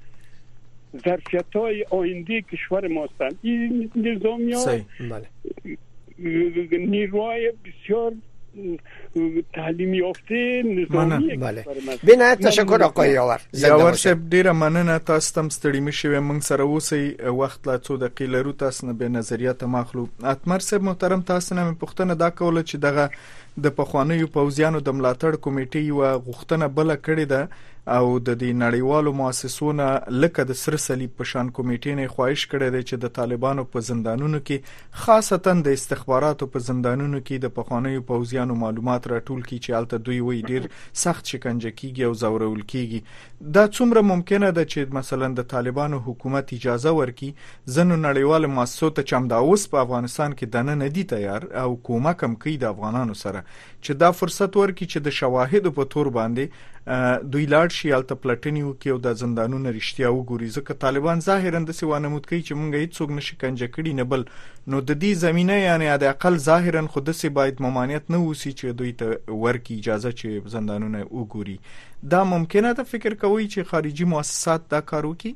ظرفیت های آینده کشور ما هستند. این نظامی ها نیروهای بسیار تعلیم یافته نظامی.
بله بنایت تشکر آقای یاور.
یاور صاحب ډیره مننه، تاسو تم ستړي مشوي، موږ سره اوسئ، وخت لا څو دقیقې لرو، تاسو نه به نظریات ماخلو. اتمر صاحب محترم، تاسو نه پوښتنه دا کوله چې دغه د پخوانیو پوځیانو د ملاتړ کمیټې یو غوښتنه بل کړې ده او د دې نړیوالو مؤسسونو لکه د سر صلیب په شان کمیټې نه خواهش کړې ده چې د طالبانو په زندانونو کې خاصتا د استخباراتو په زندانونو کې د پخوانیو پوځیانو معلومات راټول کړي چې الته دوی وی ډیر سخت شکنجه کیږي او زورول کیږي. دا څومره ممکنه ده چې مثلا د طالبانو حکومت اجازه ورکړي ځنو نړیوال مؤسسو ته چې هم دا اوس په افغانستان کې دنه نه دي تیار او کومک هم کوي د افغانانو سره چې دا فرصت ورکړي چې د شواهد په تور باندې دوی لاړ شي الته پلټنیو کې او د زندانونو رښتیا وګوري، ځکه طالبان ظاهرا د سیوانه مت کوي چې مونږ هیڅ څوک نشي کنجه کړي نه بل نو د دې زمينه یعنی د اقل ظاهرا خود سي باید ممانعت نه وسی چې دوی ته ورکړي اجازه چې زندانونه وګوري. دا ممکنه ده فکر کوي چې خارجي مؤسسات دا کار وکړي؟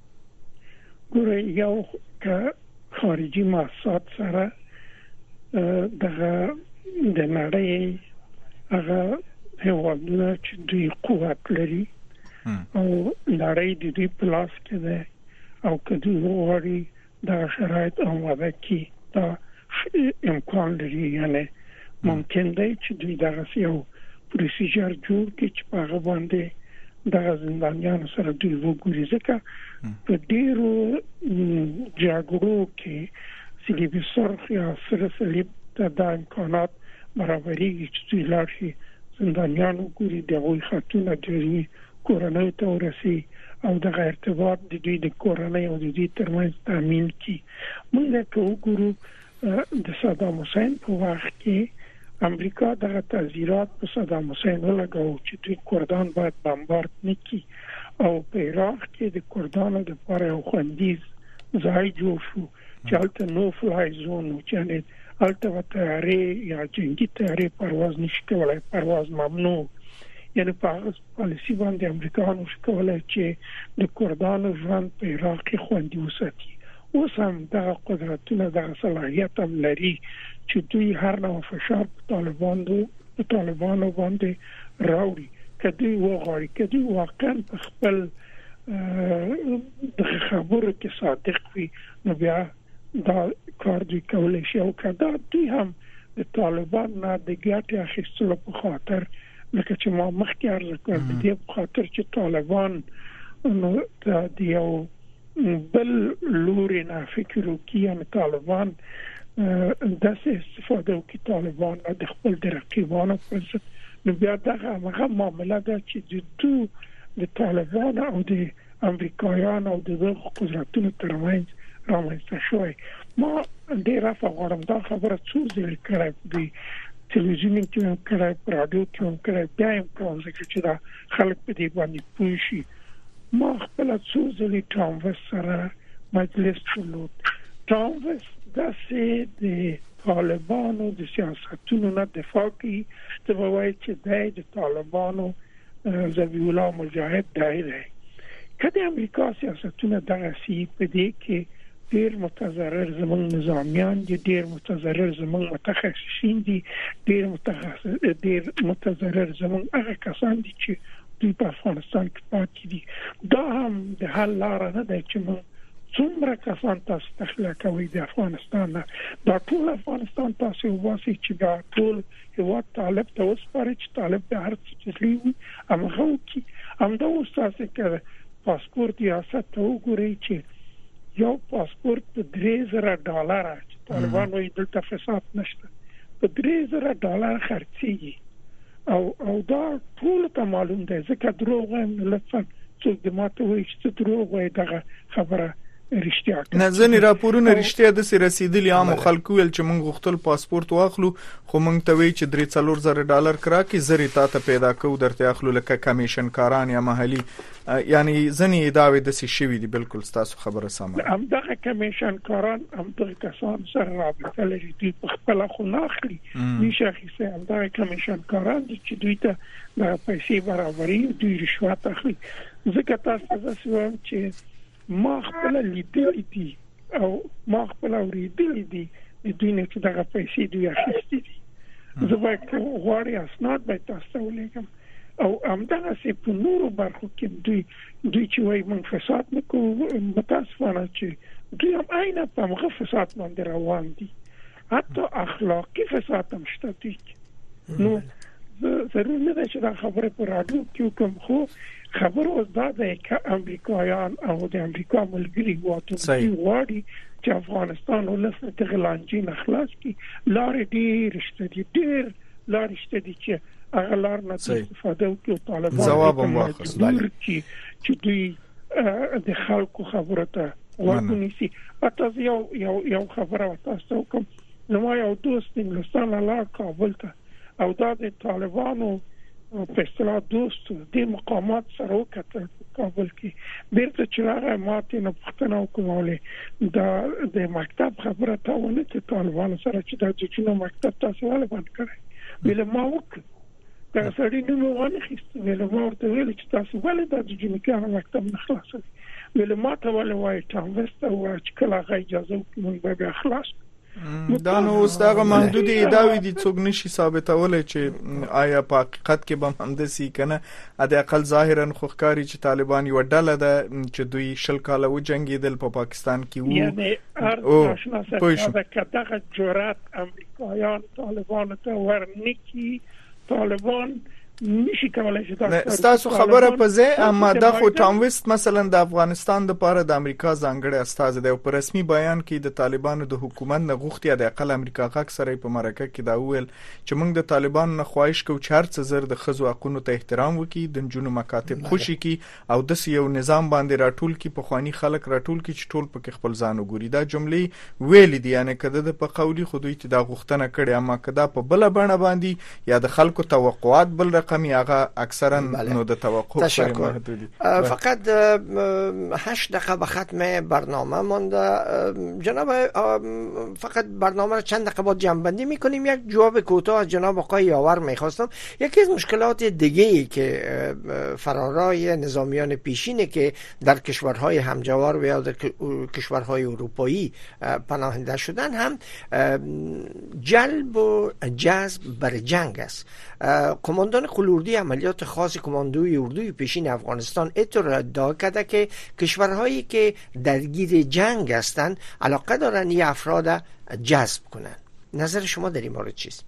ګوره یو که خارجي مؤسسات سره دغه د نړۍ هغه هیوادونه چې دوی قوت لري او نړۍ د دوی په لاس کې ده او که دوی غواړي دا شرایط آماده کړي دا امکان لري، یعنی ممکن دی چې دوی دغه یو پروسیجر جوړ کړي چې په هغه باندې دغه زندانیانو سره دوی وګوري، ځکه په ډېرو جګړو کې صلیب سرخ یا سر صلیب ته دا امکانات برابرېږي چې دوی لاړ شي زندانیانو ګوري، د هغوی خطونه د دوی کورنۍ ته ورسي او دغه ارتباط د دوی د کورنۍ او د دوی ترمنځ تامین کړي. موږ که وګورو د صدام حسین په وخت کې امریکا دغه تعزیرات په صدام حسین ولګاوه چې دوی کردان باید بمبارد نه کړي او په عراق کې د کردانو لپاره یو خوندیز ځای جوړ شو چې هلته نو فلای زون و، چې هلته به طیارې یا جنګي طیارې پرواز نشي کولی، پرواز ممنوع. یعنی په هغه پالیسي باندې امریکایانو شي کولی چې د کردانو ژوند په عراق کې خوندي وساتي. اوس هم دغه قدرتونه دغه صلاحیت هم لري چې دوی هر نوع فشار په طالبانو باندې راوړي که دوی وغواړي، که دوی واقعا په خپل د خبرو کې صادق وي نو بیا دا کار دوی کولی شي او که دا دوی هم د طالبان نه د ګټې اخیستلو په خاطر لکه چې ما مخکې عرض کړم د دې په خاطر چې طالبان د یو بل لوري نه فکر وکړي، یعنې طالبان داسې استفاده وکړي طالبان د خپل د رقیبانو پر ضد، نو بیا دغه معامله ده چې د طالبان او د امریکایانو او د دغه قدرتونو ترمنځ رامنځته شوی. ما ډېر غواړم دا خبره څو ځله کړې په تلویزیون کې هم کړې، په رادیو کې هم کړې، بیا هم کوم چې دا خلک په دې باندې پوه شي. ما خپل څو ځله ټرامپ سره مجلس درلود. ټرامپ داسې د طالبانو د سیاستونو نه دفاع کوي ته وایي چې د طالبانو ذبیح الله مجاهد دی. کله امریکا سیاستونه دغه سی په دې کې ډېر متضرر زموږ نظامیان دي، ډېر متضرر زموږ متخصصین دي، ډېر متضرر زموږ هغه کسان دي چې دوی په افغانستان کې پاتې دي. دا هم د حل لاره نه ده چې موږ څومره کسان تاسو تخلیه کوي د افغانستان نه، دا ټول افغانستان تاسو واسي چې دا ټول هیواد طالب ته وسپاري چې طالب به هر څه تسلیمي هغه وکړي. همدا اوس تاسو کې پاسپورت ریاست ته وګورئ چې یو پاسپورت په $3,000 چې طالبان وایي دلته فساد نشته په $3,000 خرڅېږي او دا ټول ته معلوم دی، ځکه دروغ وایم لطفا څوک د ماته وایي چې دروغ وایي دغه خبره رښتیا
نه ځنې راپورونه رښتیا د رسیدلي عام خلکو ول چې موږ غوښتل پاسپورت واخلو خو موږ ته وی چې $3,000 کراکې زری تاسو پیدا کو درته اخلو لکه کمیشن کاران یا محلي، یعنی ځنې داوی د سی شوی دی. بالکل تاسو خبره سمه.
هم دغه کمیشن کاران هم دغه کسان سره رابطه لري، دوی په خپل خو نه اخلي نشه اخیسته. هم دغه کمیشن کاران چې دوی ته د پیسې برابرۍ دوی رشوت اخلي. ځکه تاسو وایم چې ما خپل لیدلې دي او ما خپل اوریدلې دي د دوی نه چې دغه پیسې دوی اخیستې دي. زه باید غواړي اسناد باید تاسو ته ولیکم او همدغه سي په نورو برخو کې دوی چې وایي موږ فساد نکوو، متاسفانه چې دوی هم عینه په هغه فساد باندې روان دي، حتی اخلاقی فساد هم شته دي. نو ضرور نه ده چې دا خبره په رادیو کې کوم، خو خبر اوس دا ده چې امریکایان او د امریکا ملګري واتو دوی غواړي چې افغانستان ولسمه تغلانجي نخلاص کی. لارې ډېر شته دي، ډېر لارې شته دي چې هغه لار نه استفاده وکړي. طالبان
جواب هم واخیست
چې دوی د خلکو خبره ته ورنيسي. تاسو یو خبره تاسو کوم نو ما یو دوست انګلستان لا کابل ته او دا د طالبانو په اصطلاح دوست د مقامات سره وکړل کابل کې بیرته چې راغی ماته نه پښتنه کوماله د مکتب خبره ته ونه چې طالبانو سره چې د چینو مکتب تاسو ولې بند کړی ویل ما وک دا سړی نو ونه خست ویل ما ورته ویل چې تاسو ولې د چینو کې مکتب نه خلاصوي ویل ما ته ولې وایي تاسو او چې کله غي اجازه مونږ به اخلاص
دا نو اوس دغه محدودي ادعاوې دي څوک نشي ثابتولای چې آیا په حقیقت کې به همداسي کنه د اقل ظاهرا خوخکاری چې طالبان یو ډله ده چې دوی شل کاله و جنگیدل په پاکستان کې وو
یعنی ارتشنا سره کته جرأت امریکایان طالبان ته ورنکي طالبان نشي کولای چې
تاسو خبره پځه اما دا خو ټام ویست مثلا د افغانستان د پاره د امریکا ځانګړی استاد دی او په رسمي بیان کې د طالبانو د حکومت نه غوښتي د اقل امریکا غاک سره په مرکه کې دا ویل چې موږ د طالبانو نه خواهش کوو چې هر څه زر د خزو حقوقو ته احترام وکړي، د جنونو مکاتب خوشي کی او د یو نظام باندې راټول کی په خواني خلک راټول کی چې ټول په خپل ځان وګوري. دا جملې ویل دي یعنی کده د په قولي خو دوی ته دا غوښتنه کړي اما کدا په بل بڼه باندې یا د خلکو توقعات بل کمی هغه اکثرا نو د توقع
محدودی. فقط 8 دقیقه به ختم برنامه مونده جناب، فقط برنامه رو چند دقیقه بعد جمع‌بندی میکنیم. یک جواب کوتاه از جناب آقای یاور میخواستم. یکی از مشکلات دیگه‌ای که فرارای نظامیان پیشینه که در کشورهای همجوار و یا در کشورهای اروپایی پناهنده شدن هم جلب و جذب بر جنگ است. کماندان قلوردی عملیات خاص کماندوی اردوی پیشین افغانستان اینطور ادعا کرده که کشورهایی که درگیر جنگ هستند علاقه دارن این افراد جذب کنن. نظر شما در این مورد چیست؟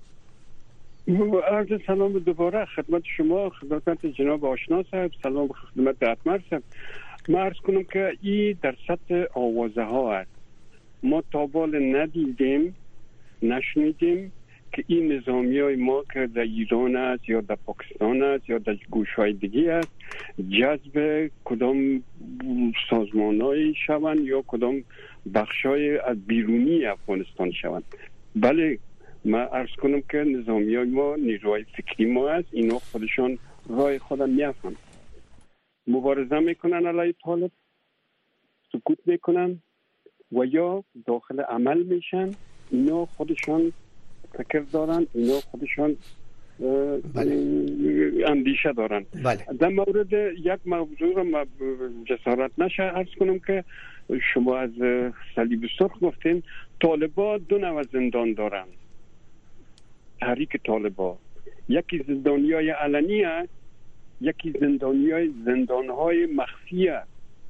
عرض سلام دوباره خدمت شما، خدمت جناب آشنا صاحب، سلام خدمت اتمر صاحب. من عرض کنم که این در سطح آوازه ها است. ما تا بال ندیدیم نشنیدیم که این نظامیای ما که در ایران است یا در پاکستان است یا در گوشهای دیگه است جذب کدام سازمانایی شوند یا کدام بخشای از بیرونی افغانستان شوند. بله من عرض کنم که نظامیای ما نیروهای فکری ما است، اینا خودشان راه خودم میافند، مبارزه میکنن علیه طالب، سکوت میکنن و یا داخل عمل میشن. اینا خودشان فکر دارن، اینا خودشان اندیشه دارن. در مورد یک موضوع را جسارت نشه عرض کنم که شما از صلیب سرخ گفتین. طالبا دو نوع زندان دارن. تحریک طالبا یکی زندانیای علنی است، یکی زندانهای مخفی است.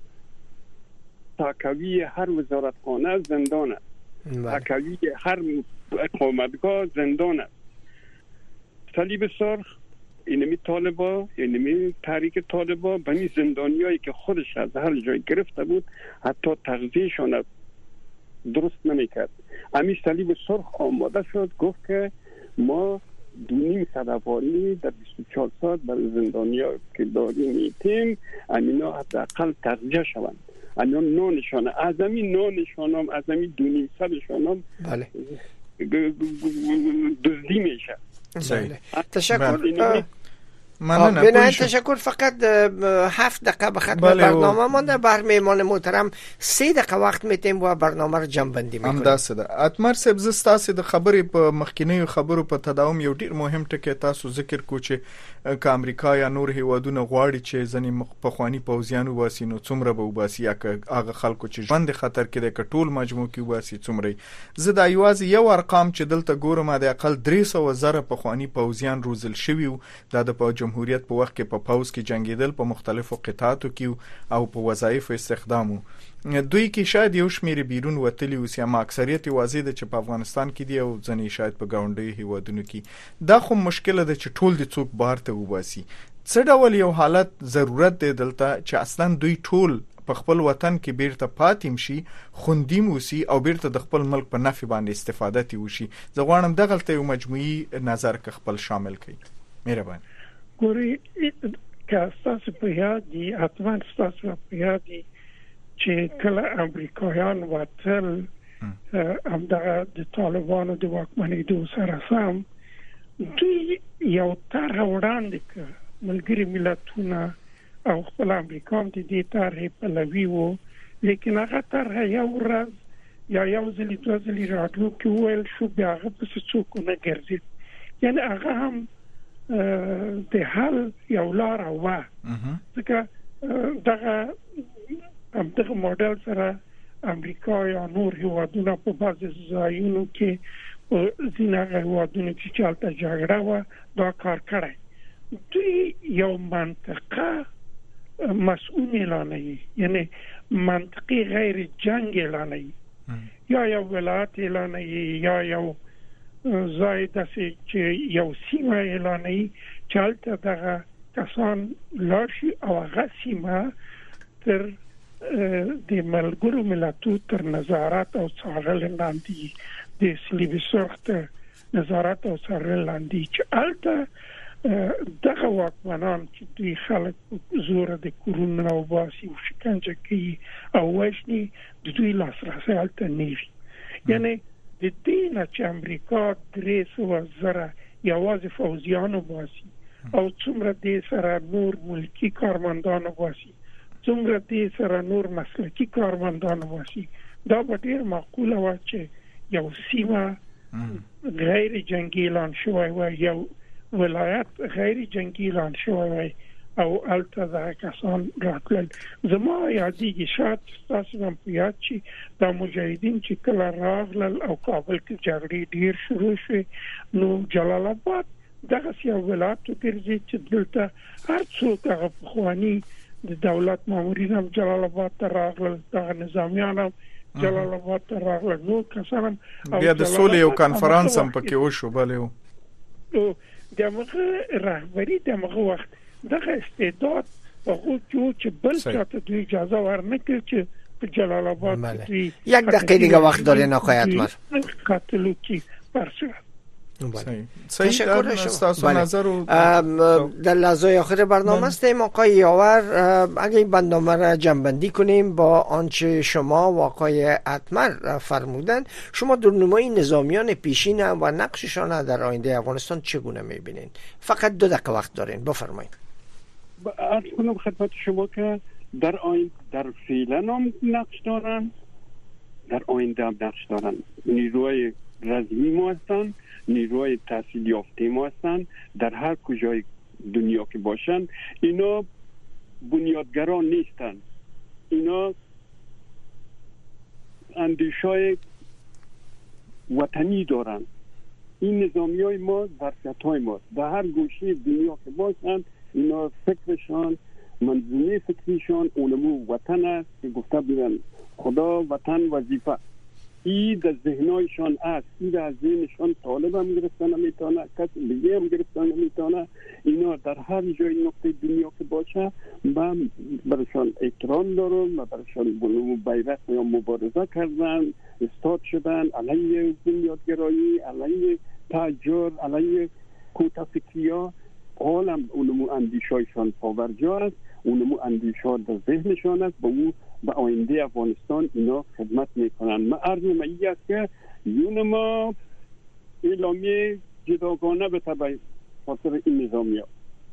تاکوی هر وزارتخانه زندان است، تاکوی هر اقامتگاه زندان است. صلیب سرخ اینمی طالبا، اینمی تحریک طالبا به این زندانیایی که خودش از هر جای گرفته بود حتی تغذیهشان درست نمیکرد. امی صلیب سرخ آماده شد گفت که ما 2.5 افغانی در 24 ساعت برای زندانیایی که داریم میتیم امینا حداقل تغذیه شوند. امینا نانشان از همین نانشان از همین 2.5 شان دزدی میشه.
تشکر.
ممنونم.
بنابراین تشکر. فقط 7 دقیقه به ختم برنامه مانده. بر میهمان محترم 3 دقیقه وقت میتیم و برنامه رو جمع بندی میکنیم.
همداسه ده. اتمر صاحب زستاسه د خبرې په مخکینی خبرو په تداوم یو ډیر مهم ټکی تاسو ذکر کو چې ک امریکا یا نور هیوادونه غواړي چې ځنې پخوانی پوځیانو واسي نو څومره به وباسي یا هغه خلکو چې ژوند خطر کې د کټول مجموع کې وباسي څومره. زه د ایواز یو ارقام چې دلته ګورم د اقل 300 زره پخوانی پوځیان روزل شوی او د جمهوریت په وخت کې په پوز کې جنگیدل په مختلفو قطاعاتو کې او په وظایف استخدامو. دوی کې شاید یو شمېر بیرون وتلی او سیمه اکثریت واضح ده چې په افغانستان کې دی او ځنې شاید په گاونډي هیوادونو کې. دا خو مشکل ده چې ټول د څوک بار ته وباسي. څه ډول یو حالت ضرورت دی دلته چې اصلا دوی ټول په خپل وطن کې بیرته پاتیم شي، خوندیم وسی او بیرته د خپل ملک په نفع باندې استفاده تی وشي. زه غواړم دغه ته یو مجموعي نظر ک خپل شامل کړئ. مهرباني.
ګوري که تاسو په یاد دي اتمن تاسو په یاد دي چې کله امریکایان وتل همدغه د طالبانو د واکمنېدو سره سم دوی یو طرح وړاندې کړ. ملګري ملتونه او خپل امریکا هم د دې طرح پلوي وو، لیکن هغه طرح یو ورځ یا یو ځلې دوه ځلې راډیو کې وویل شو، بیا هغه پسې څوک نه ګرځېد. یعنې هغه هم د حل یو لاره وه، ځکه دغه موډل سره امریکا یا نور هیوادونه په بعضې ځایونو کې ځینې هغه هیوادونو کې چې هلته جګړه وه دا کار کړی. دوی یو منطقه مسئول اعلانوي، یعنی منطقي غیر جنگ اعلانوي، یا یو ولایت اعلانوي یا یو ځای داسې چې یو سیمه اعلانوي چې هلته دغه کسان لاړ شي او هغه سیمه تر د ملګرو ملتونو تر نظارت او څارنې لاندې د صلیبي سرخت نظارت او څارنې لاندې چې هلته دغه واکمنان چې دوی خلک زور د کورونو نه وباسي او شکنجه کوي او وژني د دوی لاسرسی هلته نه وي. یعنې د دې نه چې امریکا 300 زره یوازې فوجیان وباسي او څومره دې سره نور ملکي کارمندان وباسي، څومره دې سره نور مسلکي کارمندان وباسي، دا به ډېر معقوله وه چې یو سیمه غیر جنگي اعلان شوی وای، یو ولایت غیر جنگی اعلان شوی وای او هلته دغه کسان راتلل. زما یادېږي شاید ستاسو هم په یاد شي دا مجاهدین چې کله راغلل او کابل کې جګړې ډېر شروع شوې نو جلال آباد دغسې یو ولایت وګرځېد چې دلته هر څوک هغه پخواني د دولت مامورین هم جلال آباد ته راغلل، دغه نظامیان هم جلال آباد ته راغلل، نور کسان هم
بیا د سولې یو کانفرانس هم پکې وشو. بله
دغه رهبری دغه وخت دغه استعداد هغه چې بل چاته دوی اجازه ورنکړي چې په جلال آباد کې
یک دقیقه دیگه وقت دارین آقای اتمر.
قتلو کی پرسه.
تشکر شما. در لحظه آخر برنامه هستیم آقای یاور. اگه این برنامه را جمع‌بندی کنیم با آنچه شما و آقای اتمر فرمودن، شما درنمایی نظامیان پیشین و نقششان در آینده افغانستان چگونه می‌بینید؟ فقط 2 دقیقه وقت دارین، بفرمایید.
عرض کنم خدمت شما که در فعلا هم نقش دارن، در آینده هم نقش دارن. نیروهای رزمی ما هستن، نیروهای تحصیل یافته ما هستن، در هر کجای دنیا که باشن اینا بنیادگران نیستن، اینا اندیشای وطنی دارن. این نظامی های ما ظرفیت های ما در هر گوشه دنیا که باشن اینا فکرشان منظومه فکریشان علمو وطن است که گفته بودن خدا وطن وظیفه. ای در ذهنایشان است، ای در ذهنشان طالب هم گرفتن نمیتونه، کسی دیگه هم گرفتن نمیتونه. اینا در هر جای نقطه دنیا که باشه من برشان احترام دارم و برشان بیرق یا مبارزه کردن، استاد شدن علیه بنیادگرایی، علیه تحجر، علیه کوتافکریا. حالم اونمو اندیشایشان پاورجا است، اونمو اندیشا در ذهنشان است، به آینده افغانستان اینا خدمت میکنن. من عرض مایی است که یون ما اعلامیه جداگانه به تبع خاطر این نظامی ها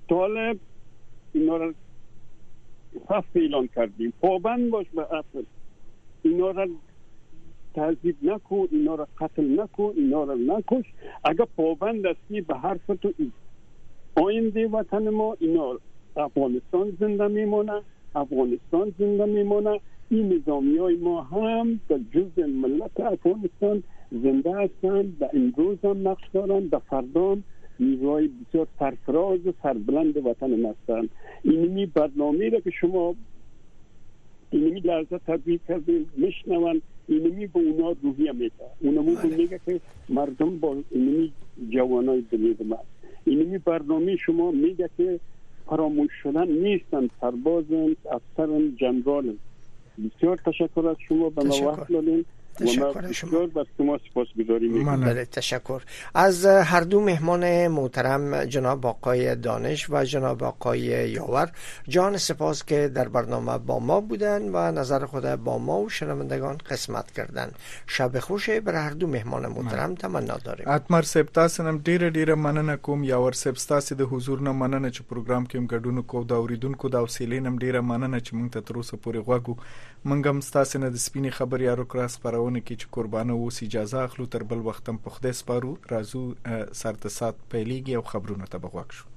طالب اینا را فصل اعلان کردیم، پابند باش به اصل، اینا را تعذیب نکن، اینا را قتل نکن، اینا را نکش. اگر پابند هستی به حرف تو آینده وطن ما، اینا افغانستان زنده میمونه، افغانستان زنده میمونه. این نظامی های ما هم در جزء ملت افغانستان زنده هستند، به امروز هم نقش دارند، به فردا هم نیروهای بسیار سرفراز و سربلند وطن هستند. اینمی برنامه را که شما اینمی لحظه تدبیر کردیم میشنون، اینمی به اونا روحیه میده، اونمو میگه که مردم با اینمی جوانای دلید ما. اینمی برنامه شما میگه که فراموش شدن نیستن، سربازن، افسرن، جنرالن. بسیار تشکر از شما به ما وقت دادین و ما بسیار بر شما سپاسگزاری میکنم.
بله تشکر از هر دو مهمان محترم، جناب آقای دانش و جناب آقای یاور. جان سپاس که در برنامه با ما بودن و نظر خود با ما و شنوندگان قسمت کردن. شب خوش برای هر دو مهمان محترم تمنا داریم.
اتمر صاحب تاسو نم ډیره مننه کوم. یاور صاحب تاسو د حضور نه مننه چې پروګرام کې هم ګډون کو دا اوریدونکو دا وسیلې نم ډیره مننه چې موږ ته تر اوسه پورې غوږو. موږ هم تاسو نه د سپینې خبرې یارو کراس پرونه کې چې قربانه اوس اجازه اخلو، تر بل وخت هم په خدای سپارو. راځو سرته سات پیلېږي او خبرونه ته بغوږ شو.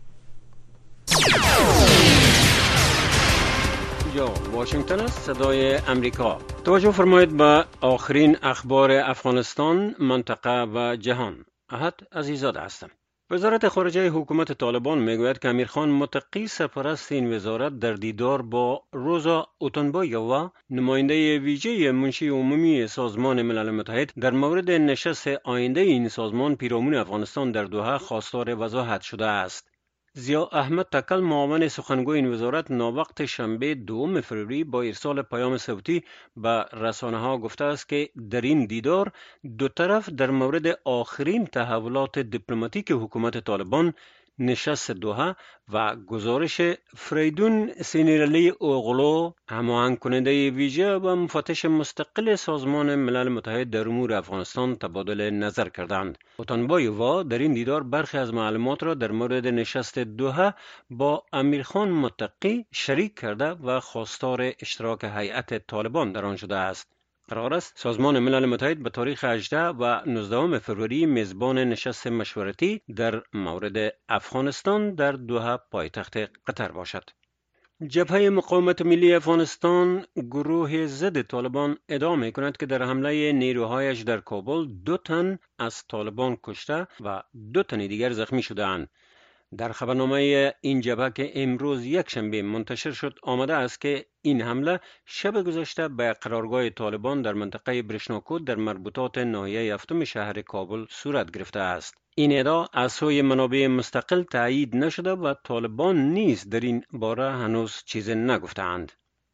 اینجا واشنگتن است، صدای امریکا. توجه فرمایید به آخرین اخبار افغانستان، منطقه و جهان. احد عزیزاده هستم. وزارت خارجه حکومت طالبان میگوید که امیرخان متقی سرپرست این وزارت در دیدار با روزا اوتونبایووا، نماینده ویژه منشی عمومی سازمان ملل متحد، در مورد نشست آینده این سازمان پیرامون افغانستان در دوحه خواستار وضاحت شده است. ضیا احمد تکل، معاون سخنگوی این وزارت، ناوقت شنبه 2 فوریه با ارسال پیام صوتی به رسانه ها گفته است که در این دیدار دو طرف در مورد آخرین تحولات دیپلماتیک حکومت طالبان، نشست دوحه و گزارش فریدون سینیرلی اوغلو، هماهنگ کننده ویژه و مفتش مستقل سازمان ملل متحد در امور افغانستان، تبادل نظر کردند. اوتونبایووا در این دیدار برخی از معلومات را در مورد نشست دوحه با امیرخان متقی شریک کرده و خواستار اشتراک هیئت طالبان در آن شده است. قرار است سازمان ملل متحد به تاریخ 18 و 19 فوریه میزبان نشست مشورتی در مورد افغانستان در دوحه پایتخت قطر باشد. جبهه مقاومت ملی افغانستان، گروه ضد طالبان، ادعا می‌کند که در حمله نیروهایش در کابل 2 تن از طالبان کشته و 2 تن دیگر زخمی شده‌اند. در خبرنامه این جبهه که امروز یکشنبه منتشر شد آمده است که این حمله شب گذشته به قرارگاه طالبان در منطقه برشناکود در مربوطات ناحیه 7 شهر کابل صورت گرفته است. این ادعا از سوی منابع مستقل تایید نشده و طالبان نیز در این باره هنوز چیزی نگفتند.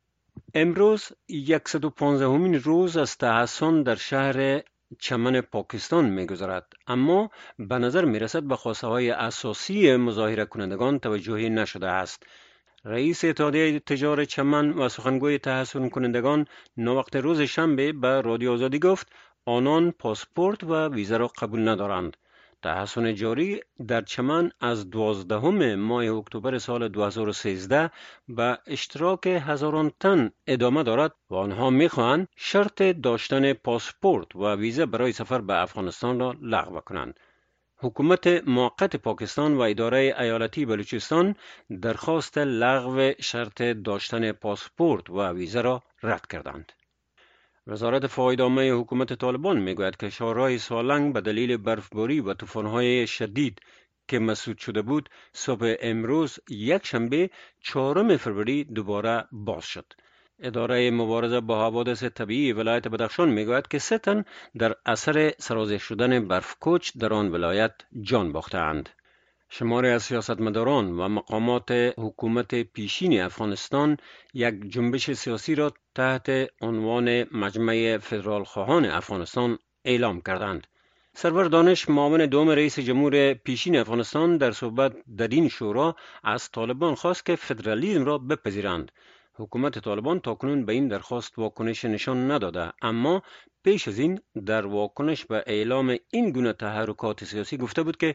امروز 115مین روز از تحصن در شهر چمن پاکستان می‌گذرد، اما به نظر می‌رسد به خواسته‌های اساسی مظاهره کنندگان توجهی نشده است. رئیس اتحادیه تجار چمن و سخنگوی تحصن کنندگان ناوقت روز شنبه به رادیو آزادی گفت آنان پاسپورت و ویزا را قبول ندارند. تحصن جاری در چمن از 12 ماه اکتبر سال 2013 به اشتراک هزاران تن ادامه دارد و آنها می‌خواهند شرط داشتن پاسپورت و ویزا برای سفر به افغانستان را لغو کنند. حکومت موقت پاکستان و اداره ایالتی بلوچستان درخواست لغو شرط داشتن پاسپورت و ویزا را رد کردند. وزارت فایده‌عامه حکومت طالبان میگوید که شهرهای سالنگ به دلیل برفباری و طوفان‌های شدید که مسدود شده بود صبح امروز یکشنبه 4 فوریه دوباره باز شد. اداره مبارزه با حوادث طبیعی ولایت بدخشان میگوید که 3 تن در اثر سرازیر شدن برفکوچ در آن ولایت جان باختند. شماری از سیاستمداران و مقامات حکومت پیشین افغانستان یک جنبش سیاسی را تحت عنوان مجمع فدرال خواهان افغانستان اعلام کردند. سرور دانش، معاون دوم رئیس جمهور پیشین افغانستان، در صحبت در این شورا از طالبان خواست که فدرالیسم را بپذیرند. حکومت طالبان تاکنون به این درخواست واکنش نشان نداده، اما پیش از این در واکنش به اعلام این گونه تحرکات سیاسی گفته بود که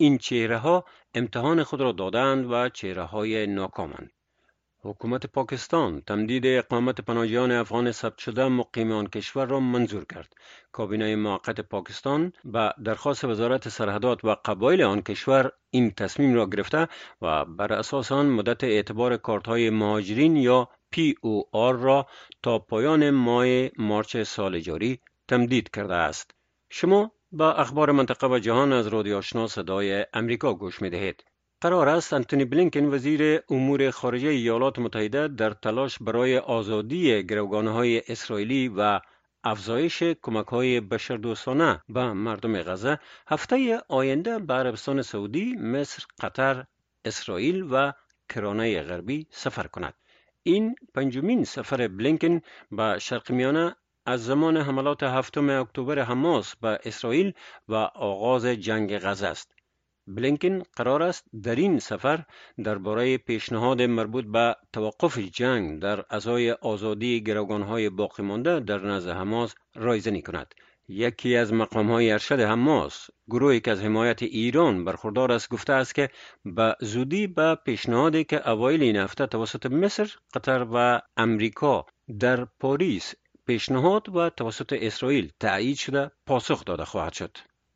این چهره‌ها امتحان خود را دادند و چهره‌های ناکامند. حکومت پاکستان تمدید اقامت پناهجویان افغان ثبت شده مقیم آن کشور را منظور کرد. کابینه موقت پاکستان با درخواست وزارت سرحدات و قبایل آن کشور این تصمیم را گرفته و بر اساس آن مدت اعتبار کارت‌های مهاجرین یا POR را تا پایان ماه مارچ سال جاری تمدید کرده است. شما با اخبار منطقه و جهان از رادیو آشنا صدای امریکا گوش می‌دهید. قرار است انتونی بلینکن وزیر امور خارجه ایالات متحده در تلاش برای آزادی گروگان‌های اسرائیلی و افزایش کمک‌های بشردوستانه به مردم غزه هفته آینده به عربستان سعودی، مصر، قطر، اسرائیل و کرانه غربی سفر کند. این پنجمین سفر بلینکن به شرق میانه از زمان حملات 7 اکتبر حماس به اسرائیل و آغاز جنگ غزه است. بلینکن قرار است در این سفر درباره پیشنهاد مربوط به توقف جنگ در ازای آزادی گروگان‌های باقی مانده در نزد حماس رایزنی کند. یکی از مقام‌های ارشد حماس، گروهی که از حمایت ایران برخوردار است، گفته است که به زودی به پیشنهادی که اوایل این هفته توسط مصر، قطر و امریکا در پاریس پیشنهاد و توسط اسرائیل تایید شده پاسخ داده خواهد شد.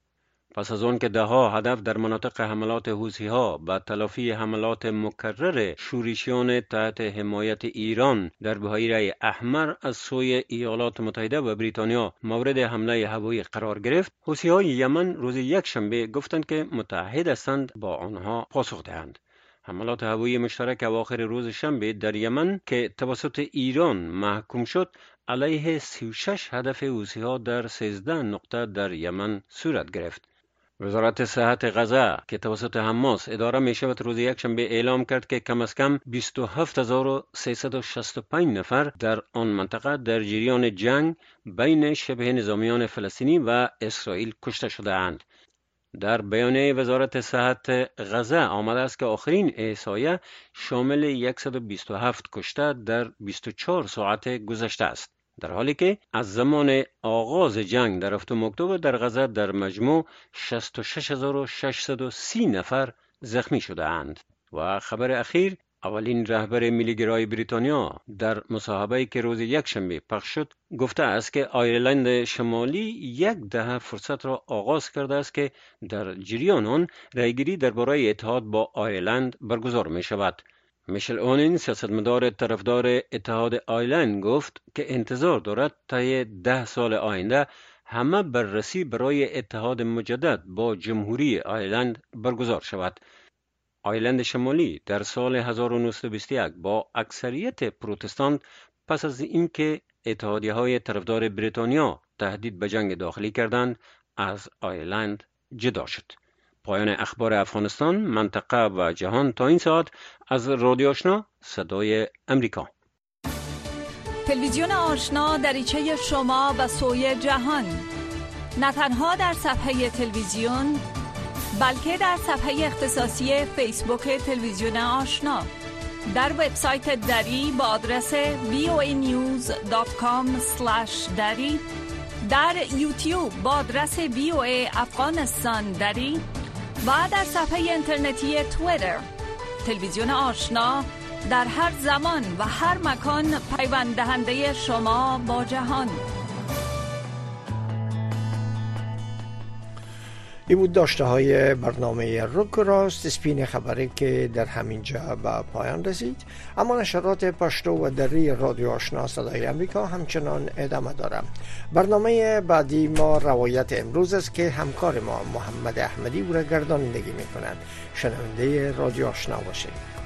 پس از آن که دهها هدف در مناطق حملات حوثی‌ها به تلافی حملات مکرر شورشیان تحت حمایت ایران در بحیره احمر از سوی ایالات متحده و بریتانیا مورد حمله هوایی قرار گرفت، حوثی‌های یمن روز یکشنبه گفتند که متحد هستند با آنها پاسخ دهند. حملات هوایی مشترک اواخر روز شنبه در یمن که توسط ایران محکوم شد، علیه 36 هدف حوثی‌ها در 13 نقطه در یمن صورت گرفت. وزارت صحت غزه که توسط حماس اداره می شود روز یکشنبه اعلام کرد که کم از کم 27365 نفر در آن منطقه در جریان جنگ بین شبه نظامیان فلسطینی و اسرائیل کشته شده اند. در بیانیه وزارت صحت غزه آمده است که آخرین احصایه شامل 127 کشته در 24 ساعت گذشته است، در حالی که از زمان آغاز جنگ در 7 اکتبر در غزه در مجموع 66630 نفر زخمی شده اند. و خبر اخیر، اولین رهبر ملیگرای بریتانیا در مصاحبه‌ای که روز یکشنبه پخش شد گفته است که آیرلند شمالی یک دهه فرصت را آغاز کرده است که در جریان آن رأیگیری درباره اتحاد با آیرلند برگزار می شود. میشل اونین، سیاستمدار طرفدار اتحاد آیرلند، گفت که انتظار دارد طی 10 سال آینده همه بررسی برای اتحاد مجدد با جمهوری آیرلند برگزار شود. آیرلند شمالی در سال 1921 با اکثریت پروتستان پس از اینکه اتحادیه‌های طرفدار بریتانیا تهدید به جنگ داخلی کردند از آیرلند جدا شد. پایان اخبار افغانستان، منطقه و جهان تا این ساعت از رادیو آشنا صدای امریکا.
تلویزیون آشنا دریچه شما به سوی جهان، نه تنها در صفحه تلویزیون بلکه در صفحه اختصاصی فیسبوک تلویزیون آشنا، در وبسایت دری با آدرس voanews.com/dari، در یوتیوب با آدرس VOA افغانستان دری و در صفحه اینترنتی توییتر. تلویزیون آشنا در هر زمان و هر مکان پیوند دهنده شما با جهان.
این بود داشته های برنامه رک راست سپین خبری که در همینجا به پایان رسید، اما نشرات پشتو و دری رادیو آشنا صدای امریکا همچنان ادامه داره. برنامه بعدی ما روایت امروز است که همکار ما محمد احمدی او را گردانندگی میکنند. شنونده رادیو آشنا باشید.